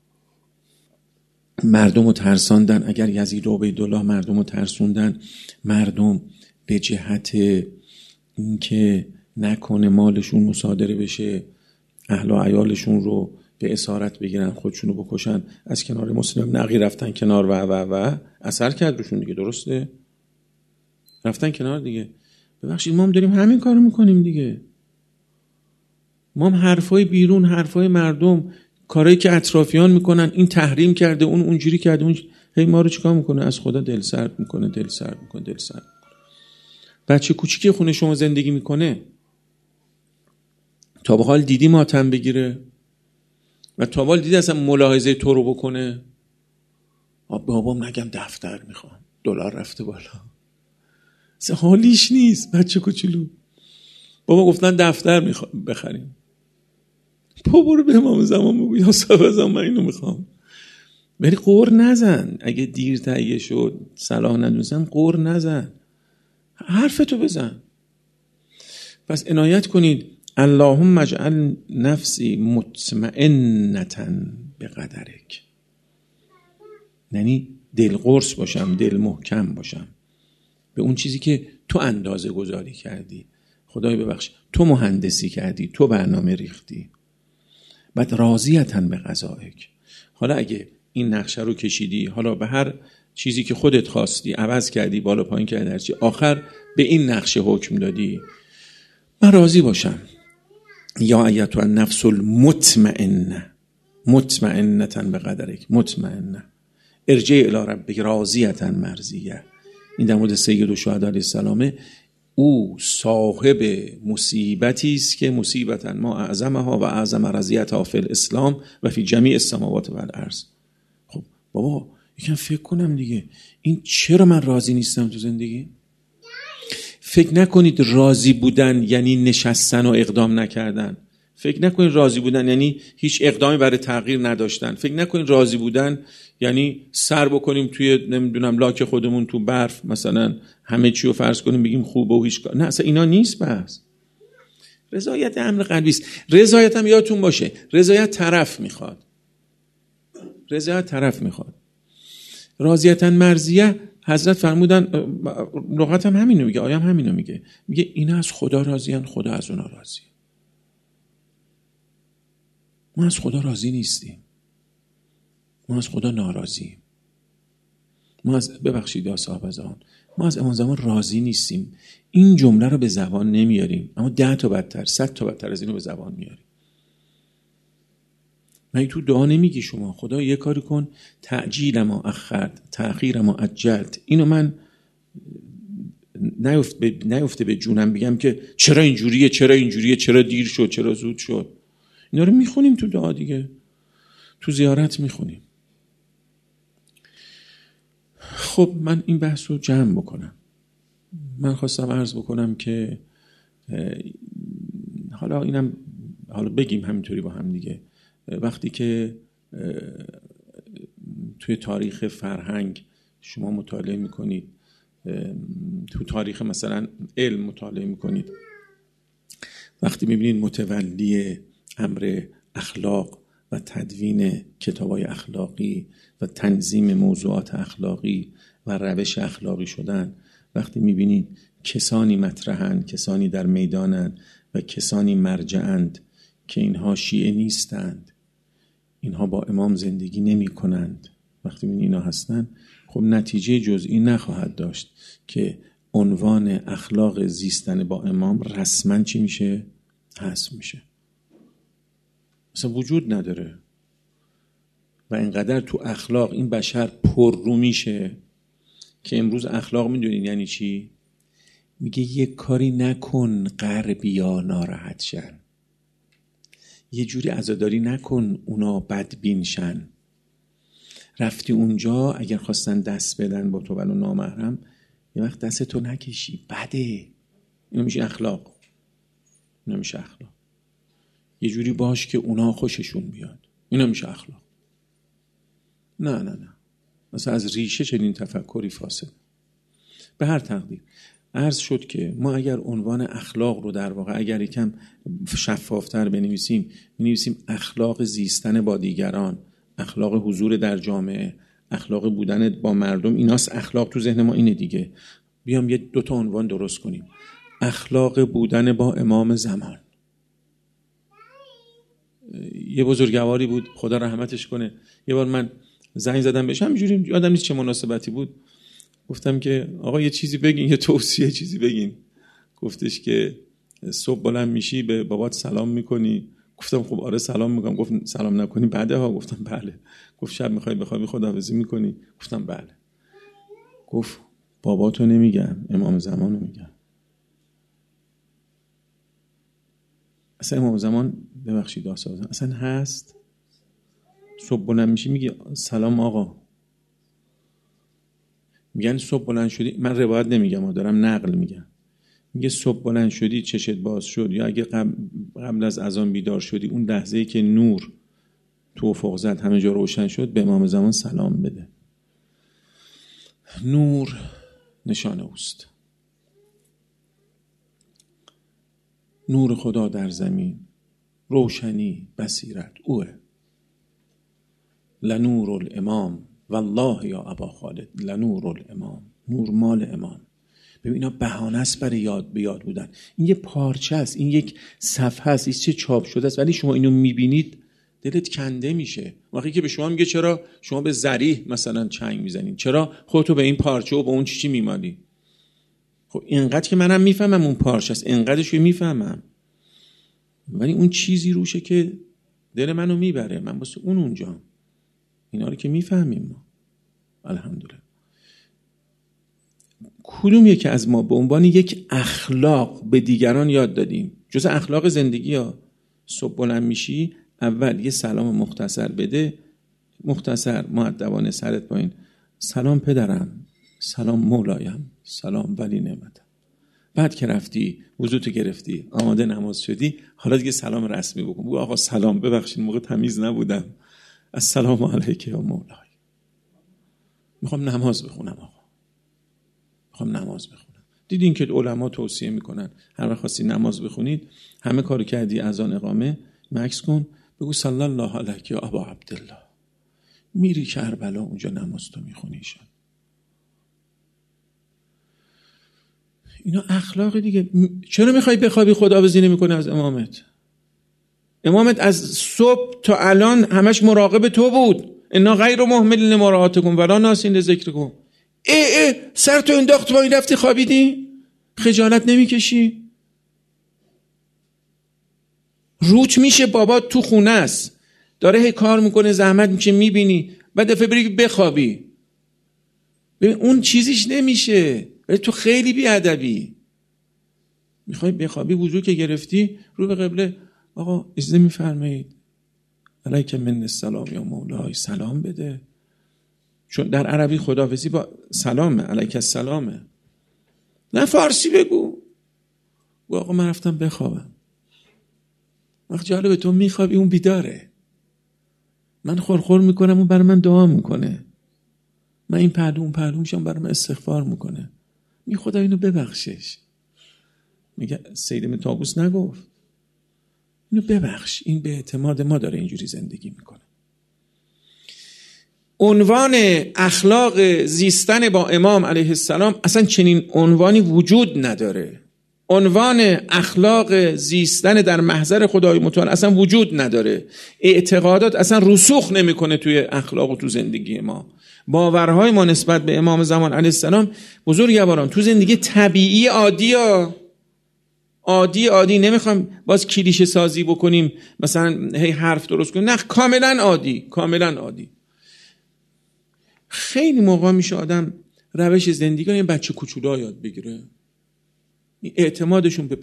مردم رو ترساندن، اگر یزید و عبیدالله مردم رو ترسوندن، مردم به جهت اینکه نکنه مالشون مصادره بشه، اهل و عیالشون رو به اسارت بگیرن، خودشون رو بکشن، از کنار مسلم نقی رفتن کنار و اثر کرد روشون دیگه. درسته؟ رفتن کنار دیگه. ببخشید ما هم داریم همین کارو میکنیم دیگه. ما هم حرفای بیرون، حرفای مردم، کارهایی که اطرافیان میکنن، این تحریم کرده، اون اونجوری کرده، اون هی ما رو چیکار میکنه؟ از خدا دل سرد میکنه. بچه کوچیکی خونه شما زندگی میکنه، تا به حال دیدی ماتم بگیره؟ و تا به حال دیدی اصلا ملاحظه تو رو بکنه؟ بابام نگم دفتر میخوام، دلار رفته بالا، اصلا حالیش نیست. بچه کوچولو بابا گفتن دفتر بخریم، بابا رو به امام زمان بگو یا صاحب زمان من اینو میخوام. ولی قور نزن، اگه دیر تهیه شد صلاح ندونستن قور نزن، حرفتو بزن. پس عنایت کنید. اللهم اجعل نفسی مطمئنة بقدرک، یعنی دل قرص باشم، دل محکم باشم به اون چیزی که تو اندازه گذاری کردی. خدای ببخش، تو مهندسی کردی، تو برنامه ریختی. بعد راضیتاً به قضایک. حالا اگه این نقشه رو کشیدی، حالا به هر چیزی که خودت خواستی عوض کردی، بالا پایین کردی، هرچی، آخر به این نقشه حکم دادی، من راضی باشم. یا ایتها النفس المطمئنه، مطمئنة بقدرک، مطمئنه ارجعی الی ربک راضیة مرضیه. این در مورد سید الشهدا علیه السلام. او صاحب مصیبتی است که مصیبتا ما اعظمها و اعظم رضیتها فی الاسلام و فی جمیع السماوات و الارض. خب بابا یکم فکر کنم دیگه، این چرا من راضی نیستم تو زندگی؟ فکر نکنید راضی بودن یعنی نشستن و اقدام نکردن. فکر نکنید راضی بودن یعنی هیچ اقدامی برای تغییر نداشتن. فکر نکنید راضی بودن یعنی سر بکنیم توی نمیدونم لاک خودمون تو برف مثلا، همه چی رو فرض کنیم بگیم خوبه و هیچ کار. نه اصلا اینا نیست. بس رضایت امر قلبی است. رضایت هم یادتون باشه، رضایت طرف میخواد، رضایت طرف میخواد. راضیتاً مرضیه حضرت فرمودن، لغت هم همینو میگه، آیه هم همینو میگه، میگه اینا از خدا راضیان، خدا از اونا راضیه. ما از خدا راضی نیستیم، ما از خدا ناراضیم. ما از ببخشید یا صاحب زمان، ما از امام زمان راضی نیستیم. این جمله رو به زبان نمیاریم، اما 10 تا بدتر، 100 تا بدتر از اینو به زبان میاریم. من تو دعا نمیگی شما خدا یه کاری کن، تعجیل ما اخرت، تأخیر ما عجلت. اینو من نیفته به جونم بگم که چرا اینجوریه، چرا اینجوریه، چرا دیر شد، چرا زود شد. اینا رو میخونیم تو دعا دیگه، تو زیارت میخونیم. خب من این بحث رو جمع بکنم. من خواستم عرض بکنم که حالا بگیم همینطوری با هم دیگه. وقتی که توی تاریخ فرهنگ شما مطالعه میکنید، تو تاریخ مثلا علم مطالعه میکنید، وقتی میبینید متولی امر اخلاق و تدوین کتابای اخلاقی و تنظیم موضوعات اخلاقی و روش اخلاقی شدن، وقتی میبینید کسانی مطرحن، کسانی در میدانند و کسانی مرجعند که اینها شیعه نیستند، اینها با امام زندگی نمی کنند، وقتی اینا هستن، خب نتیجه جزئی نخواهد داشت که عنوان اخلاق زیستن با امام رسما چی میشه؟ حذف میشه. اصلا وجود نداره. و اینقدر تو اخلاق این بشر پر رو میشه که امروز اخلاق میدونین یعنی چی؟ میگه یه کاری نکن غربیا ناراحت شن، یه جوری عزاداری نکن اونا بدبین شن. رفتی اونجا اگر خواستن دست بدن با تو ولو نامحرم، یه وقت دستتو نکشی، بده. اینو میشه اخلاق. اینو میشه اخلاق. یه جوری باش که اونا خوششون بیاد. اینو میشه اخلاق. نه مثلا از ریشه چنین تفکری فاسد. به هر تقدیر عرض شد که ما اگر عنوان اخلاق رو در واقع اگر یکم شفافتر بنویسیم اخلاق زیستن با دیگران، اخلاق حضور در جامعه، اخلاق بودن با مردم، ایناست اخلاق. تو ذهن ما اینه دیگه. بیام یه 2 تا عنوان درست کنیم. اخلاق بودن با امام زمان. یه بزرگواری بود، خدا رحمتش کنه، یه بار من زنگ زدم بهش، همینجوری یادم نیست چه مناسبتی بود، گفتم که آقا یه چیزی بگین، یه توصیه چیزی بگین. گفتش که صبح بلند میشی به بابات سلام میکنی؟ گفتم خب آره سلام میکنم. گفت سلام نکنی بعده ها؟ گفتم بله. گفت شب میخوای بخوابی خداحافظی میکنی؟ گفتم بله. گفت باباتو نمیگم، امام زمانو میگم. اصلا امام زمان ببخشید آسازم اصلا هست؟ صبح بلند میشی میگی سلام آقا؟ میگن صبح بلند شدی، من روایت نمیگم، دارم نقل میگم، میگه صبح بلند شدی چشت باز شد، یا اگه قبل از اذان بیدار شدی، اون لحظه‌ای که نور تو افق زد همه جا روشن شد، به امام زمان سلام بده. نور نشانه اوست. نور خدا در زمین، روشنی، بصیرت اوه. لنور الامام والله یا ابا خالد لنور الامام. نور مال امام. ببین اینا بهانه است برای یاد به یاد بودن. این یه پارچه است، این یک صفحه است، این چه چاپ شده است، ولی شما اینو میبینید دلت کنده میشه. وقتی که به شما میگه چرا شما به ذریح مثلا چنگ میزنید، چرا خودتو به این پارچه و به اون چی میمالی؟ خب اینقدر که منم میفهمم اون پارچه است، اینقدرش میفهمم، ولی اون چیزی روشه که دل منو میبره. من واسه اون اونجا. اینا رو که میفهمیم ما الحمدلله. کدوم یکی از ما به عنوان یک اخلاق به دیگران یاد دادیم؟ جز اخلاق زندگی ها. صبح بلند میشی اول یه سلام مختصر بده، مختصر، مؤدبانه، سرت پایین. سلام پدرم، سلام مولایم، سلام ولی نعمتم. بعد که رفتی وضوت گرفتی آماده نماز شدی، حالا دیگه سلام رسمی بکن. بگو آقا سلام، ببخشید موقع تمیز نبودم، السلام علیک یا مولای، میخوام نماز بخونم آقا، میخوام نماز بخونم. دیدین که علما توصیه میکنن هر وقت خواستی نماز بخونید، همه کارو کردی اذان اقامه، مکث کن، بگو صلی الله علیک یا ابا عبدالله. میری کربلا اونجا نماز تو میخونیشن. اینا اخلاق دیگه. چرا میخوای بخوابی خداحافظی نمیکنه از امامت؟ امامت از صبح تا الان همش مراقب تو بود. انا غیر مهمل لمراعاتکم ولا ناسین لذکرکم. سر تو انداخت با این رفتی خوابیدی؟ خجالت نمیکشی؟ روت میشه بابا تو خونه است، داره کار میکنه، زحمت میشه، میبینی، بعد دفعه بری بخوابی. ببین اون چیزیش نمیشه، ولی تو خیلی بیادبی. میخوای بخوابی، وضو که گرفتی رو به قبله، آقا اجازه میفرمایید علیک من السلام یا مولای، سلام بده. چون در عربی خداحافظی با سلامه، علیک السلامه. نه فارسی بگو آقا من رفتم بخوابم. وقت جالبه تو میخوابی اون بیداره، من خورخور میکنم اون برای من دعا میکنه، من این پهلو اون پهلو میشم برای من استغفار میکنه، می خدا اینو ببخشش. میگه سید طاووس نگفت اینو ببخش، این به اعتماد ما داره اینجوری زندگی میکنه. عنوان اخلاق زیستن با امام علیه السلام اصلا چنین عنوانی وجود نداره. عنوان اخلاق زیستن در محضر خدای متعال اصلا وجود نداره. اعتقادات اصلا رسوخ نمیکنه توی اخلاق و تو زندگی ما. باورهای ما نسبت به امام زمان علیه السلام بزرگواران تو زندگی طبیعی عادی نمیخوام باز کلیشه سازی بکنیم مثلا هی حرف درست کنیم، نه، کاملا عادی. خیلی موقع میشه آدم روش زندگی این بچه کوچولا یاد بگیره، اعتمادشون به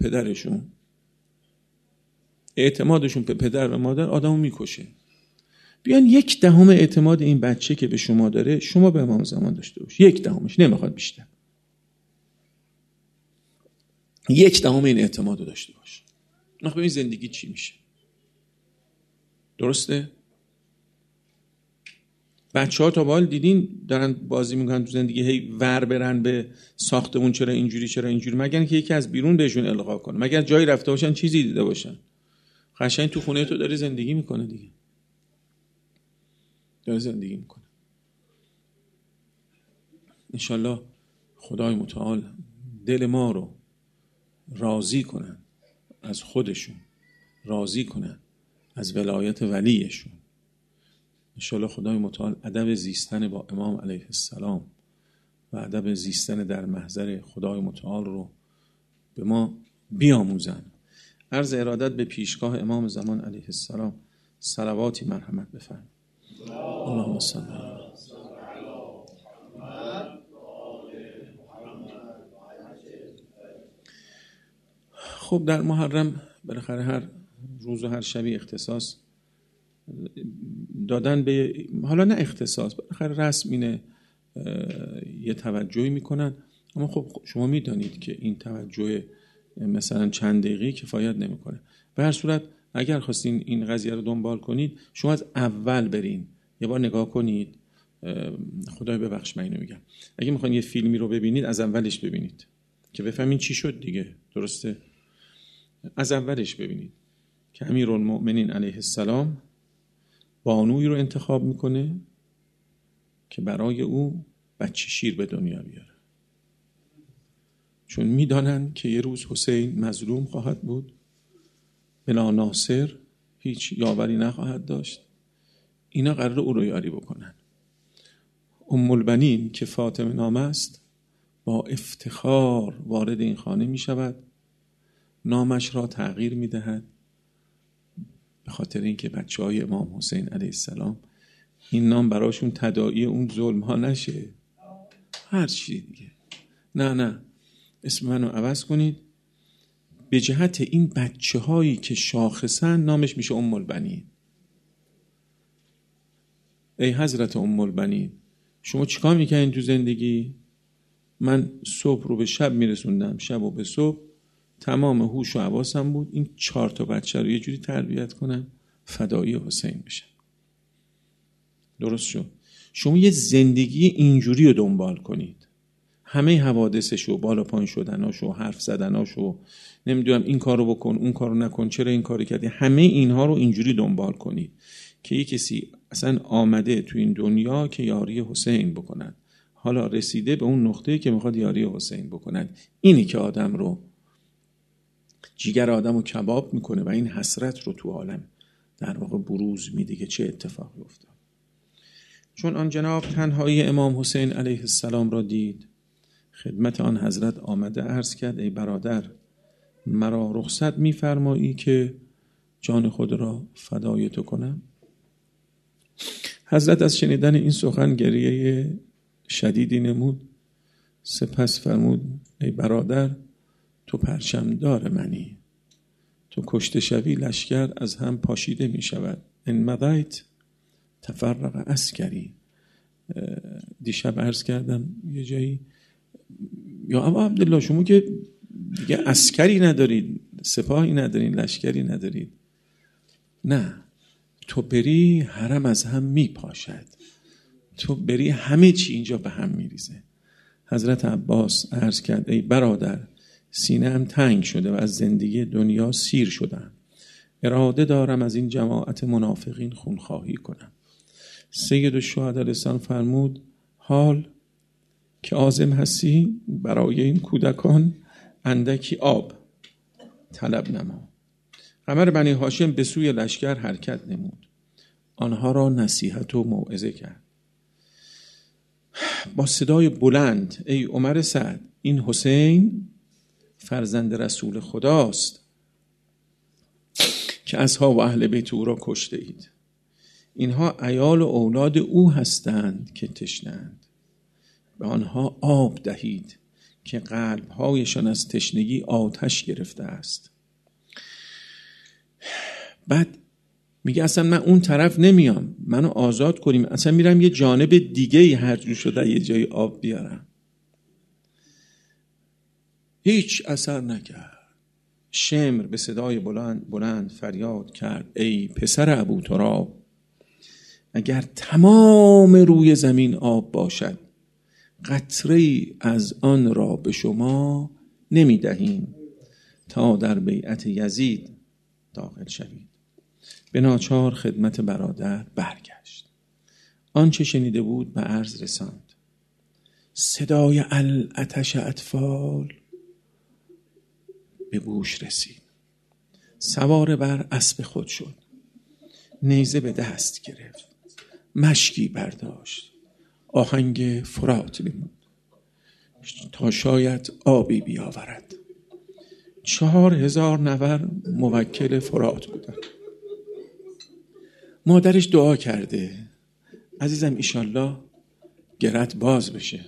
پدر و مادر آدمو میکشه. بیان 1/10 اعتماد این بچه که به شما داره شما به امام زمان داشته باش، 1/10، نمیخواد بیشتر. 1/10 این اعتماد رو داشته باش. نخواهی این زندگی چی میشه؟ درسته؟ بچه ها تا بال دیدین دارن بازی میکنن تو زندگی، هی ور برن به ساختمون چرا اینجوری، مگر اینکه یکی از بیرون بهشون القا کنه، مگر جایی رفته باشن چیزی دیده باشن. قشنگ تو خونه تو داره زندگی میکنه دیگه، انشالله خدای متعال دل ما رو راضی کنن از خودشون، راضی کنن از ولایت ولیشون. انشالله خدای متعال ادب زیستن با امام علیه السلام و ادب زیستن در محضر خدای متعال رو به ما بیاموزن. عرض ارادت به پیشگاه امام زمان علیه السلام صلواتی مرحمت بفرمایید. اللهم صل علی خب در محرم بالاخره هر روز و هر شبی اختصاص دادن به، حالا نه اختصاص، بالاخره رسم اینه، یه توجهی میکنن، اما خب شما میدانید که این توجه مثلا چند دقیقه کفایت نمیکنه. به هر صورت اگر خواستین این قضیه رو دنبال کنید شما از اول برین یه بار نگاه کنید. خدای ببخش من اینو میگم، اگه میخواین یه فیلمی رو ببینید از اولش ببینید که بفهمین چی شد دیگه، درسته؟ از اولش ببینید که امیرالمؤمنین علیه السلام بانوی رو انتخاب میکنه که برای او بچه شیر به دنیا بیاره، چون میدانن که یه روز حسین مظلوم خواهد بود، بلا ناصر، هیچ یاوری نخواهد داشت، اینا قراره او رو یاری بکنن. ام البنین که فاطمه نام است با افتخار وارد این خانه می شود، نامش را تغییر می دهد به خاطر اینکه بچه های امام حسین علیه السلام این نام براشون تداعی اون ظلم ها نشه، هر چی دیگه، نه اسم منو عوض کنید، به جهت این بچه هایی که شاخصن نامش میشه ام البنین. ای حضرت ام البنین، شما چیکار میکنین تو زندگی؟ من صبح رو به شب میرسوندم، شب رو به صبح، تمام هوش و حواسم بود این 4 بچه رو یه جوری تربیت کنم فدایی حسین بشن. درست شد؟ شما یه زندگی اینجوری رو دنبال کنید، همه حوادثشو، بالا پایین شدناشو، حرف زدناشو، نمیدونم این کارو بکن اون کارو نکن، چرا این کارو کردی، همه اینها رو اینجوری دنبال کنید که یه کسی اصلا آمده تو این دنیا که یاری حسین بکنن، حالا رسیده به اون نقطه‌ای که میخواد یاری حسین بکنن. اینی که آدم رو، جیگر آدم رو کباب میکنه و این حسرت رو تو عالم در واقع بروز میده که چه اتفاقی افتاد. چون آن جناب تنهایی امام حسین علیه السلام را دید، خدمت آن حضرت آمده عرض کرد ای برادر، مرا رخصت میفرمایی که جان خود را فدای تو کنم؟ حضرت از شنیدن این سخن گریه شدیدی نمود، سپس فرمود ای برادر، تو پرچمدار منی، تو کشته شوی لشکر از هم پاشیده می شود، ان مضیت تفرق عسکری. دیشب عرض کردم یه جایی، یا ابا عبدالله شما که دیگه عسکری ندارید، سپاهی ندارید، لشکری ندارید، نه، تو بری حرم از هم می پاشد، تو بری همه چی اینجا به هم می ریزه. حضرت عباس عرض کرد ای برادر، سینه هم تنگ شده و از زندگی دنیا سیر شدم، اراده دارم از این جماعت منافقین خونخواهی کنم. سید الشهدا لسان فرمود حال که عازم هستی برای این کودکان اندکی آب طلب نما. قمر بنی هاشم به سوی لشکر حرکت نمود. آنها را نصیحت و موعظه کرد. با صدای بلند: ای عمر سعد، این حسین فرزند رسول خداست که اصحاب و اهل بیت او را کشته اید. اینها عیال و اولاد او هستند که تشنه‌اند. به آنها آب دهید که قلب‌هایشان از تشنگی آتش گرفته است. بعد میگه اصلا من اون طرف نمیام، منو آزاد کنیم، اصلا میرم یه جانب دیگه هر جور شده یه جای آب بیارم. هیچ اثر نکرد. شمر به صدای بلند فریاد کرد: ای پسر ابو تراب، اگر تمام روی زمین آب باشد، قطره‌ای از آن را به شما نمیدهیم تا در بیعت یزید داخل شوید. به ناچار خدمت برادر برگشت. آنچه شنیده بود به عرض رساند. صدای العطش اطفال به گوش رسید. سوار بر اسب خود شد. نیزه به دست گرفت. مشکی برداشت. آهنگ فرات نمود تا شاید آبی بیاورد. 4000 نفر موکل فرات بودن. مادرش دعا کرده: عزیزم ایشالله گرت باز بشه.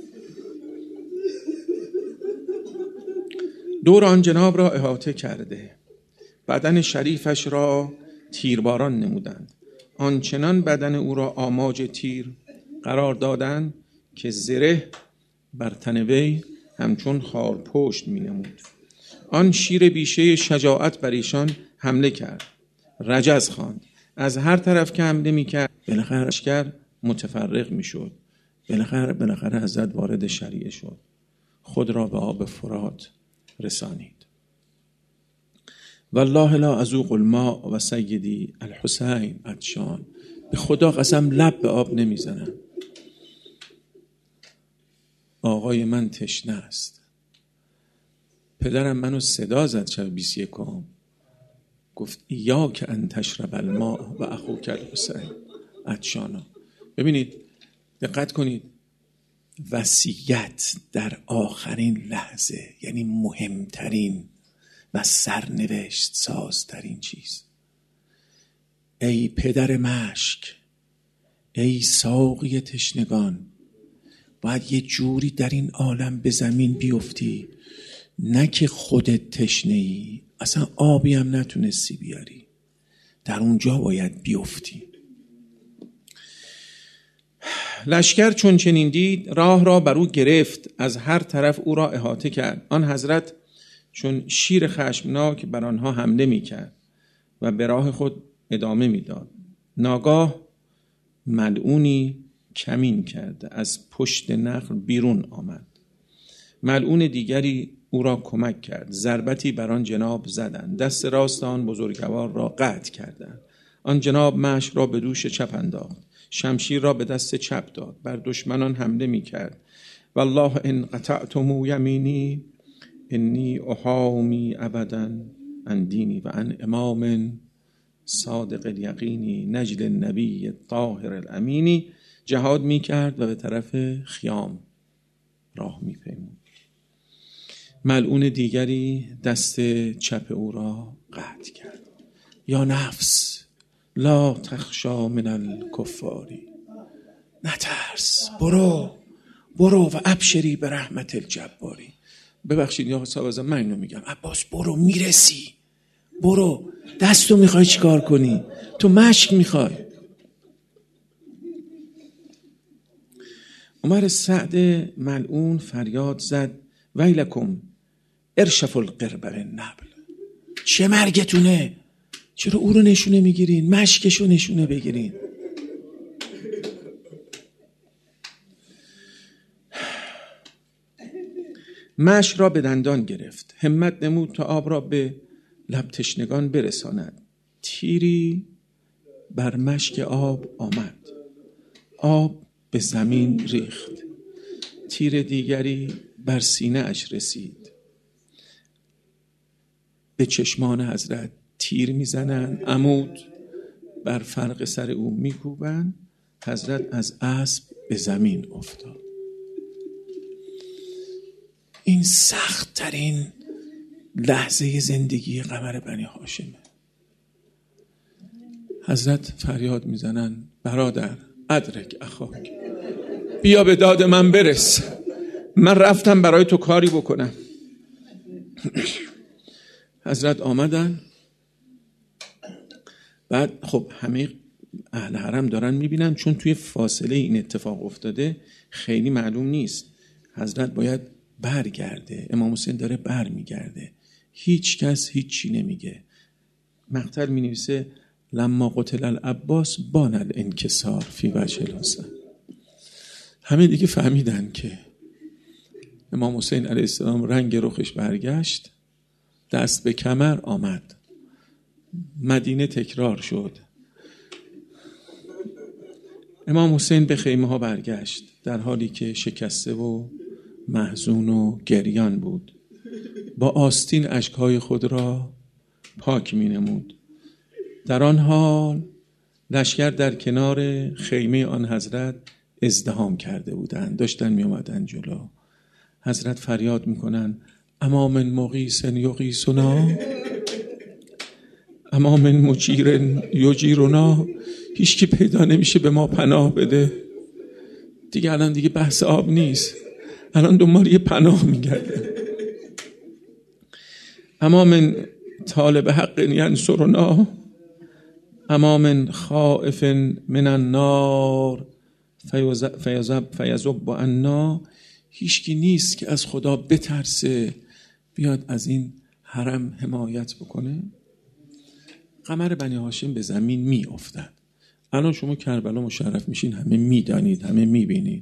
دور آن جناب را احاطه کرده. بدن شریفش را تیرباران نمودند. آنچنان بدن او را آماج تیر قرار دادند که زره بر تن وی همچون خارپشت می نمود. آن شیر بیشه شجاعت بر ایشان حمله کرد. رجز خواند. از هر طرف که حمله می کرد بالاخره لشکر متفرق می شد. بالاخره حضرت وارد شریعه شد. خود را به آب فرات رسانید. والله لا اذوق الماء و سیدی الحسین عطشان. به خدا قسم لب به آب نمیزنم، آقای من تشنه است. پدرم منو صدا زد شب 21 گفت ایاک ان تشرب الماء و اخوک الحسین عطشانا. ببینید، دقت کنید، وصیت در آخرین لحظه یعنی مهمترین و سرنوشت سازترین چیز. ای پدر مشک، ای ساقی تشنگان، باید یه جوری در این عالم به زمین بیفتی نه که خودت تشنه‌ای، اصلا آبی هم نتونستی بیاری، در اونجا باید بیفتی. لشکر چون چنین دید راه را بر او گرفت، از هر طرف او را احاطه کرد. آن حضرت چون شیر خشمناک بر آنها حمله می کرد و به راه خود ادامه می داد. ناگاه ملعونی کمین کرده از پشت نخل بیرون آمد. ملعون دیگری او را کمک کرد. ضربتی بر آن جناب زدند. دست راست آن بزرگوار را قطع کردند. آن جناب مشک را به دوش چپ انداخت. شمشیر را به دست چپ داد. بر دشمنان حمله می کرد. والله ان قطعتم یمینی انی احامی ابدا عن دینی و عن امام صادق الیقینی نجل النبی الطاهر الامینی. جهاد می کرد و به طرف خیام راه می پیمود. ملعون دیگری دست چپ او را قطع کرد. یا نفس لا تخشا من الکفاری، نترس، برو و ابشری به رحمت الجباری. ببخشید یا صاحب ازم، من اینو میگم، عباس برو، میرسی، برو. دستو میخوای چیکار کنی؟ تو مشک میخوای. عمر سعد ملعون فریاد زد: ویلکم ارشف القرب بالنبل. چه مرگتونه؟ چرا او رو نشونه میگیرین؟ مشکشو نشونه بگیرین. مشک را به دندان گرفت. همت نمود تا آب را به لب تشنگان برساند. تیری بر مشک آب آمد. آب به زمین ریخت. تیر دیگری بر سینه اش رسید. به چشمان حضرت تیر میزنن، عمود بر فرق سر او میکوبن. حضرت از اسب به زمین افتاد. این سخت ترین لحظه زندگی قمر بنی هاشمه. حضرت فریاد میزنن برادر ادرک اخاک، بیا به داد من برس، من رفتم برای تو کاری بکنم. حضرت آمدن. بعد خب همه اهل حرم دارن میبینن، چون توی فاصله این اتفاق افتاده خیلی معلوم نیست. حضرت باید برگرده، امام حسین داره برمیگرده، هیچ کس هیچی نمیگه. مقتل می نویسه لما قتل العباس بان الانکسار فی وجه الحسین. همه دیگه فهمیدن که امام حسین علیه السلام رنگ رخش برگشت، دست به کمر آمد، مدینه تکرار شد. امام حسین به خیمه ها برگشت در حالی که شکسته و محزون و گریان بود. با آستین اشکهای خود را پاک می نمود. در آن حال لشکر در کنار خیمه آن حضرت ازدحام کرده بودند، داشتن می آمدن جلو. حضرت فریاد می کنن اما من مغیث یغیثنا، اما من مجیر یجیرنا. هیچ کی پیدا نمیشه به ما پناه بده. دیگه الان دیگه بحث آب نیست، الان دنبال یه پناه میگرده. اما من طالب حق ینصرنا، اما من خائف من النار فیذب عنا. هیچ کی نیست که از خدا بترسه بیاد از این حرم حمایت بکنه. قمر بنی هاشم به زمین می افتد. الان شما کربلا مشرف میشین، همه میدانید، همه میبینید.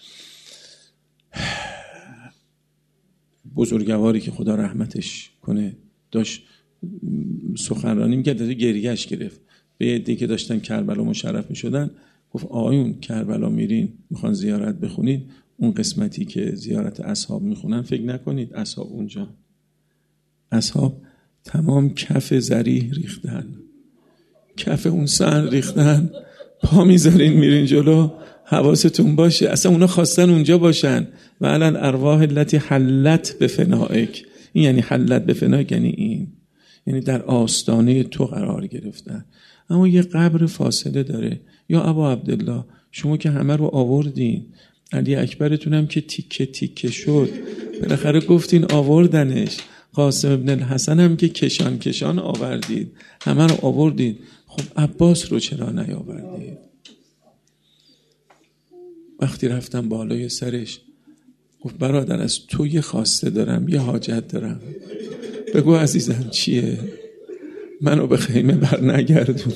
بزرگواری که خدا رحمتش کنه داشت سخنرانی میکرد، داشت گریهش گرفت. به عده‌ای که داشتن کربلا مشرف میشدن گفت آقایون کربلا میرین میخوان زیارت بخونید، اون قسمتی که زیارت اصحاب میخونن فکر نکنید اصحاب اونجا. اصحاب تمام کف ذریح ریختن، کف اون سن ریختن، پا میذارین میرین جلو. حواستون باشه، اصلا اونا خواستن اونجا باشن. و الان ارواح التي حلت به فنائک، این یعنی حلت به فنائک یعنی این، یعنی در آستانه تو قرار گرفتن. اما یه قبر فاصله داره. یا ابا عبدالله شما که همه رو آوردین، علی اکبرتون هم که تیکه تیکه شد بالاخره گفتین آوردنش، قاسم ابن الحسن هم که کشان کشان آوردید، همه رو آوردید، خب عباس رو چرا نیاوردید؟ وقتی رفتم بالای سرش گفت برادر از تو یه خواسته دارم، یه حاجت دارم، بگو عزیزم چیه؟ منو به خیمه بر نگردون،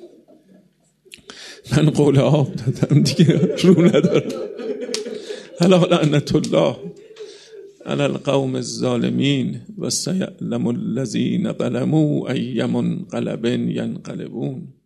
من قول آب دادم دیگه رو ندارم. الا لعنت الله علی القوم الظالمین و سیعلم الذین ظلموا ای منقلب ینقلبون.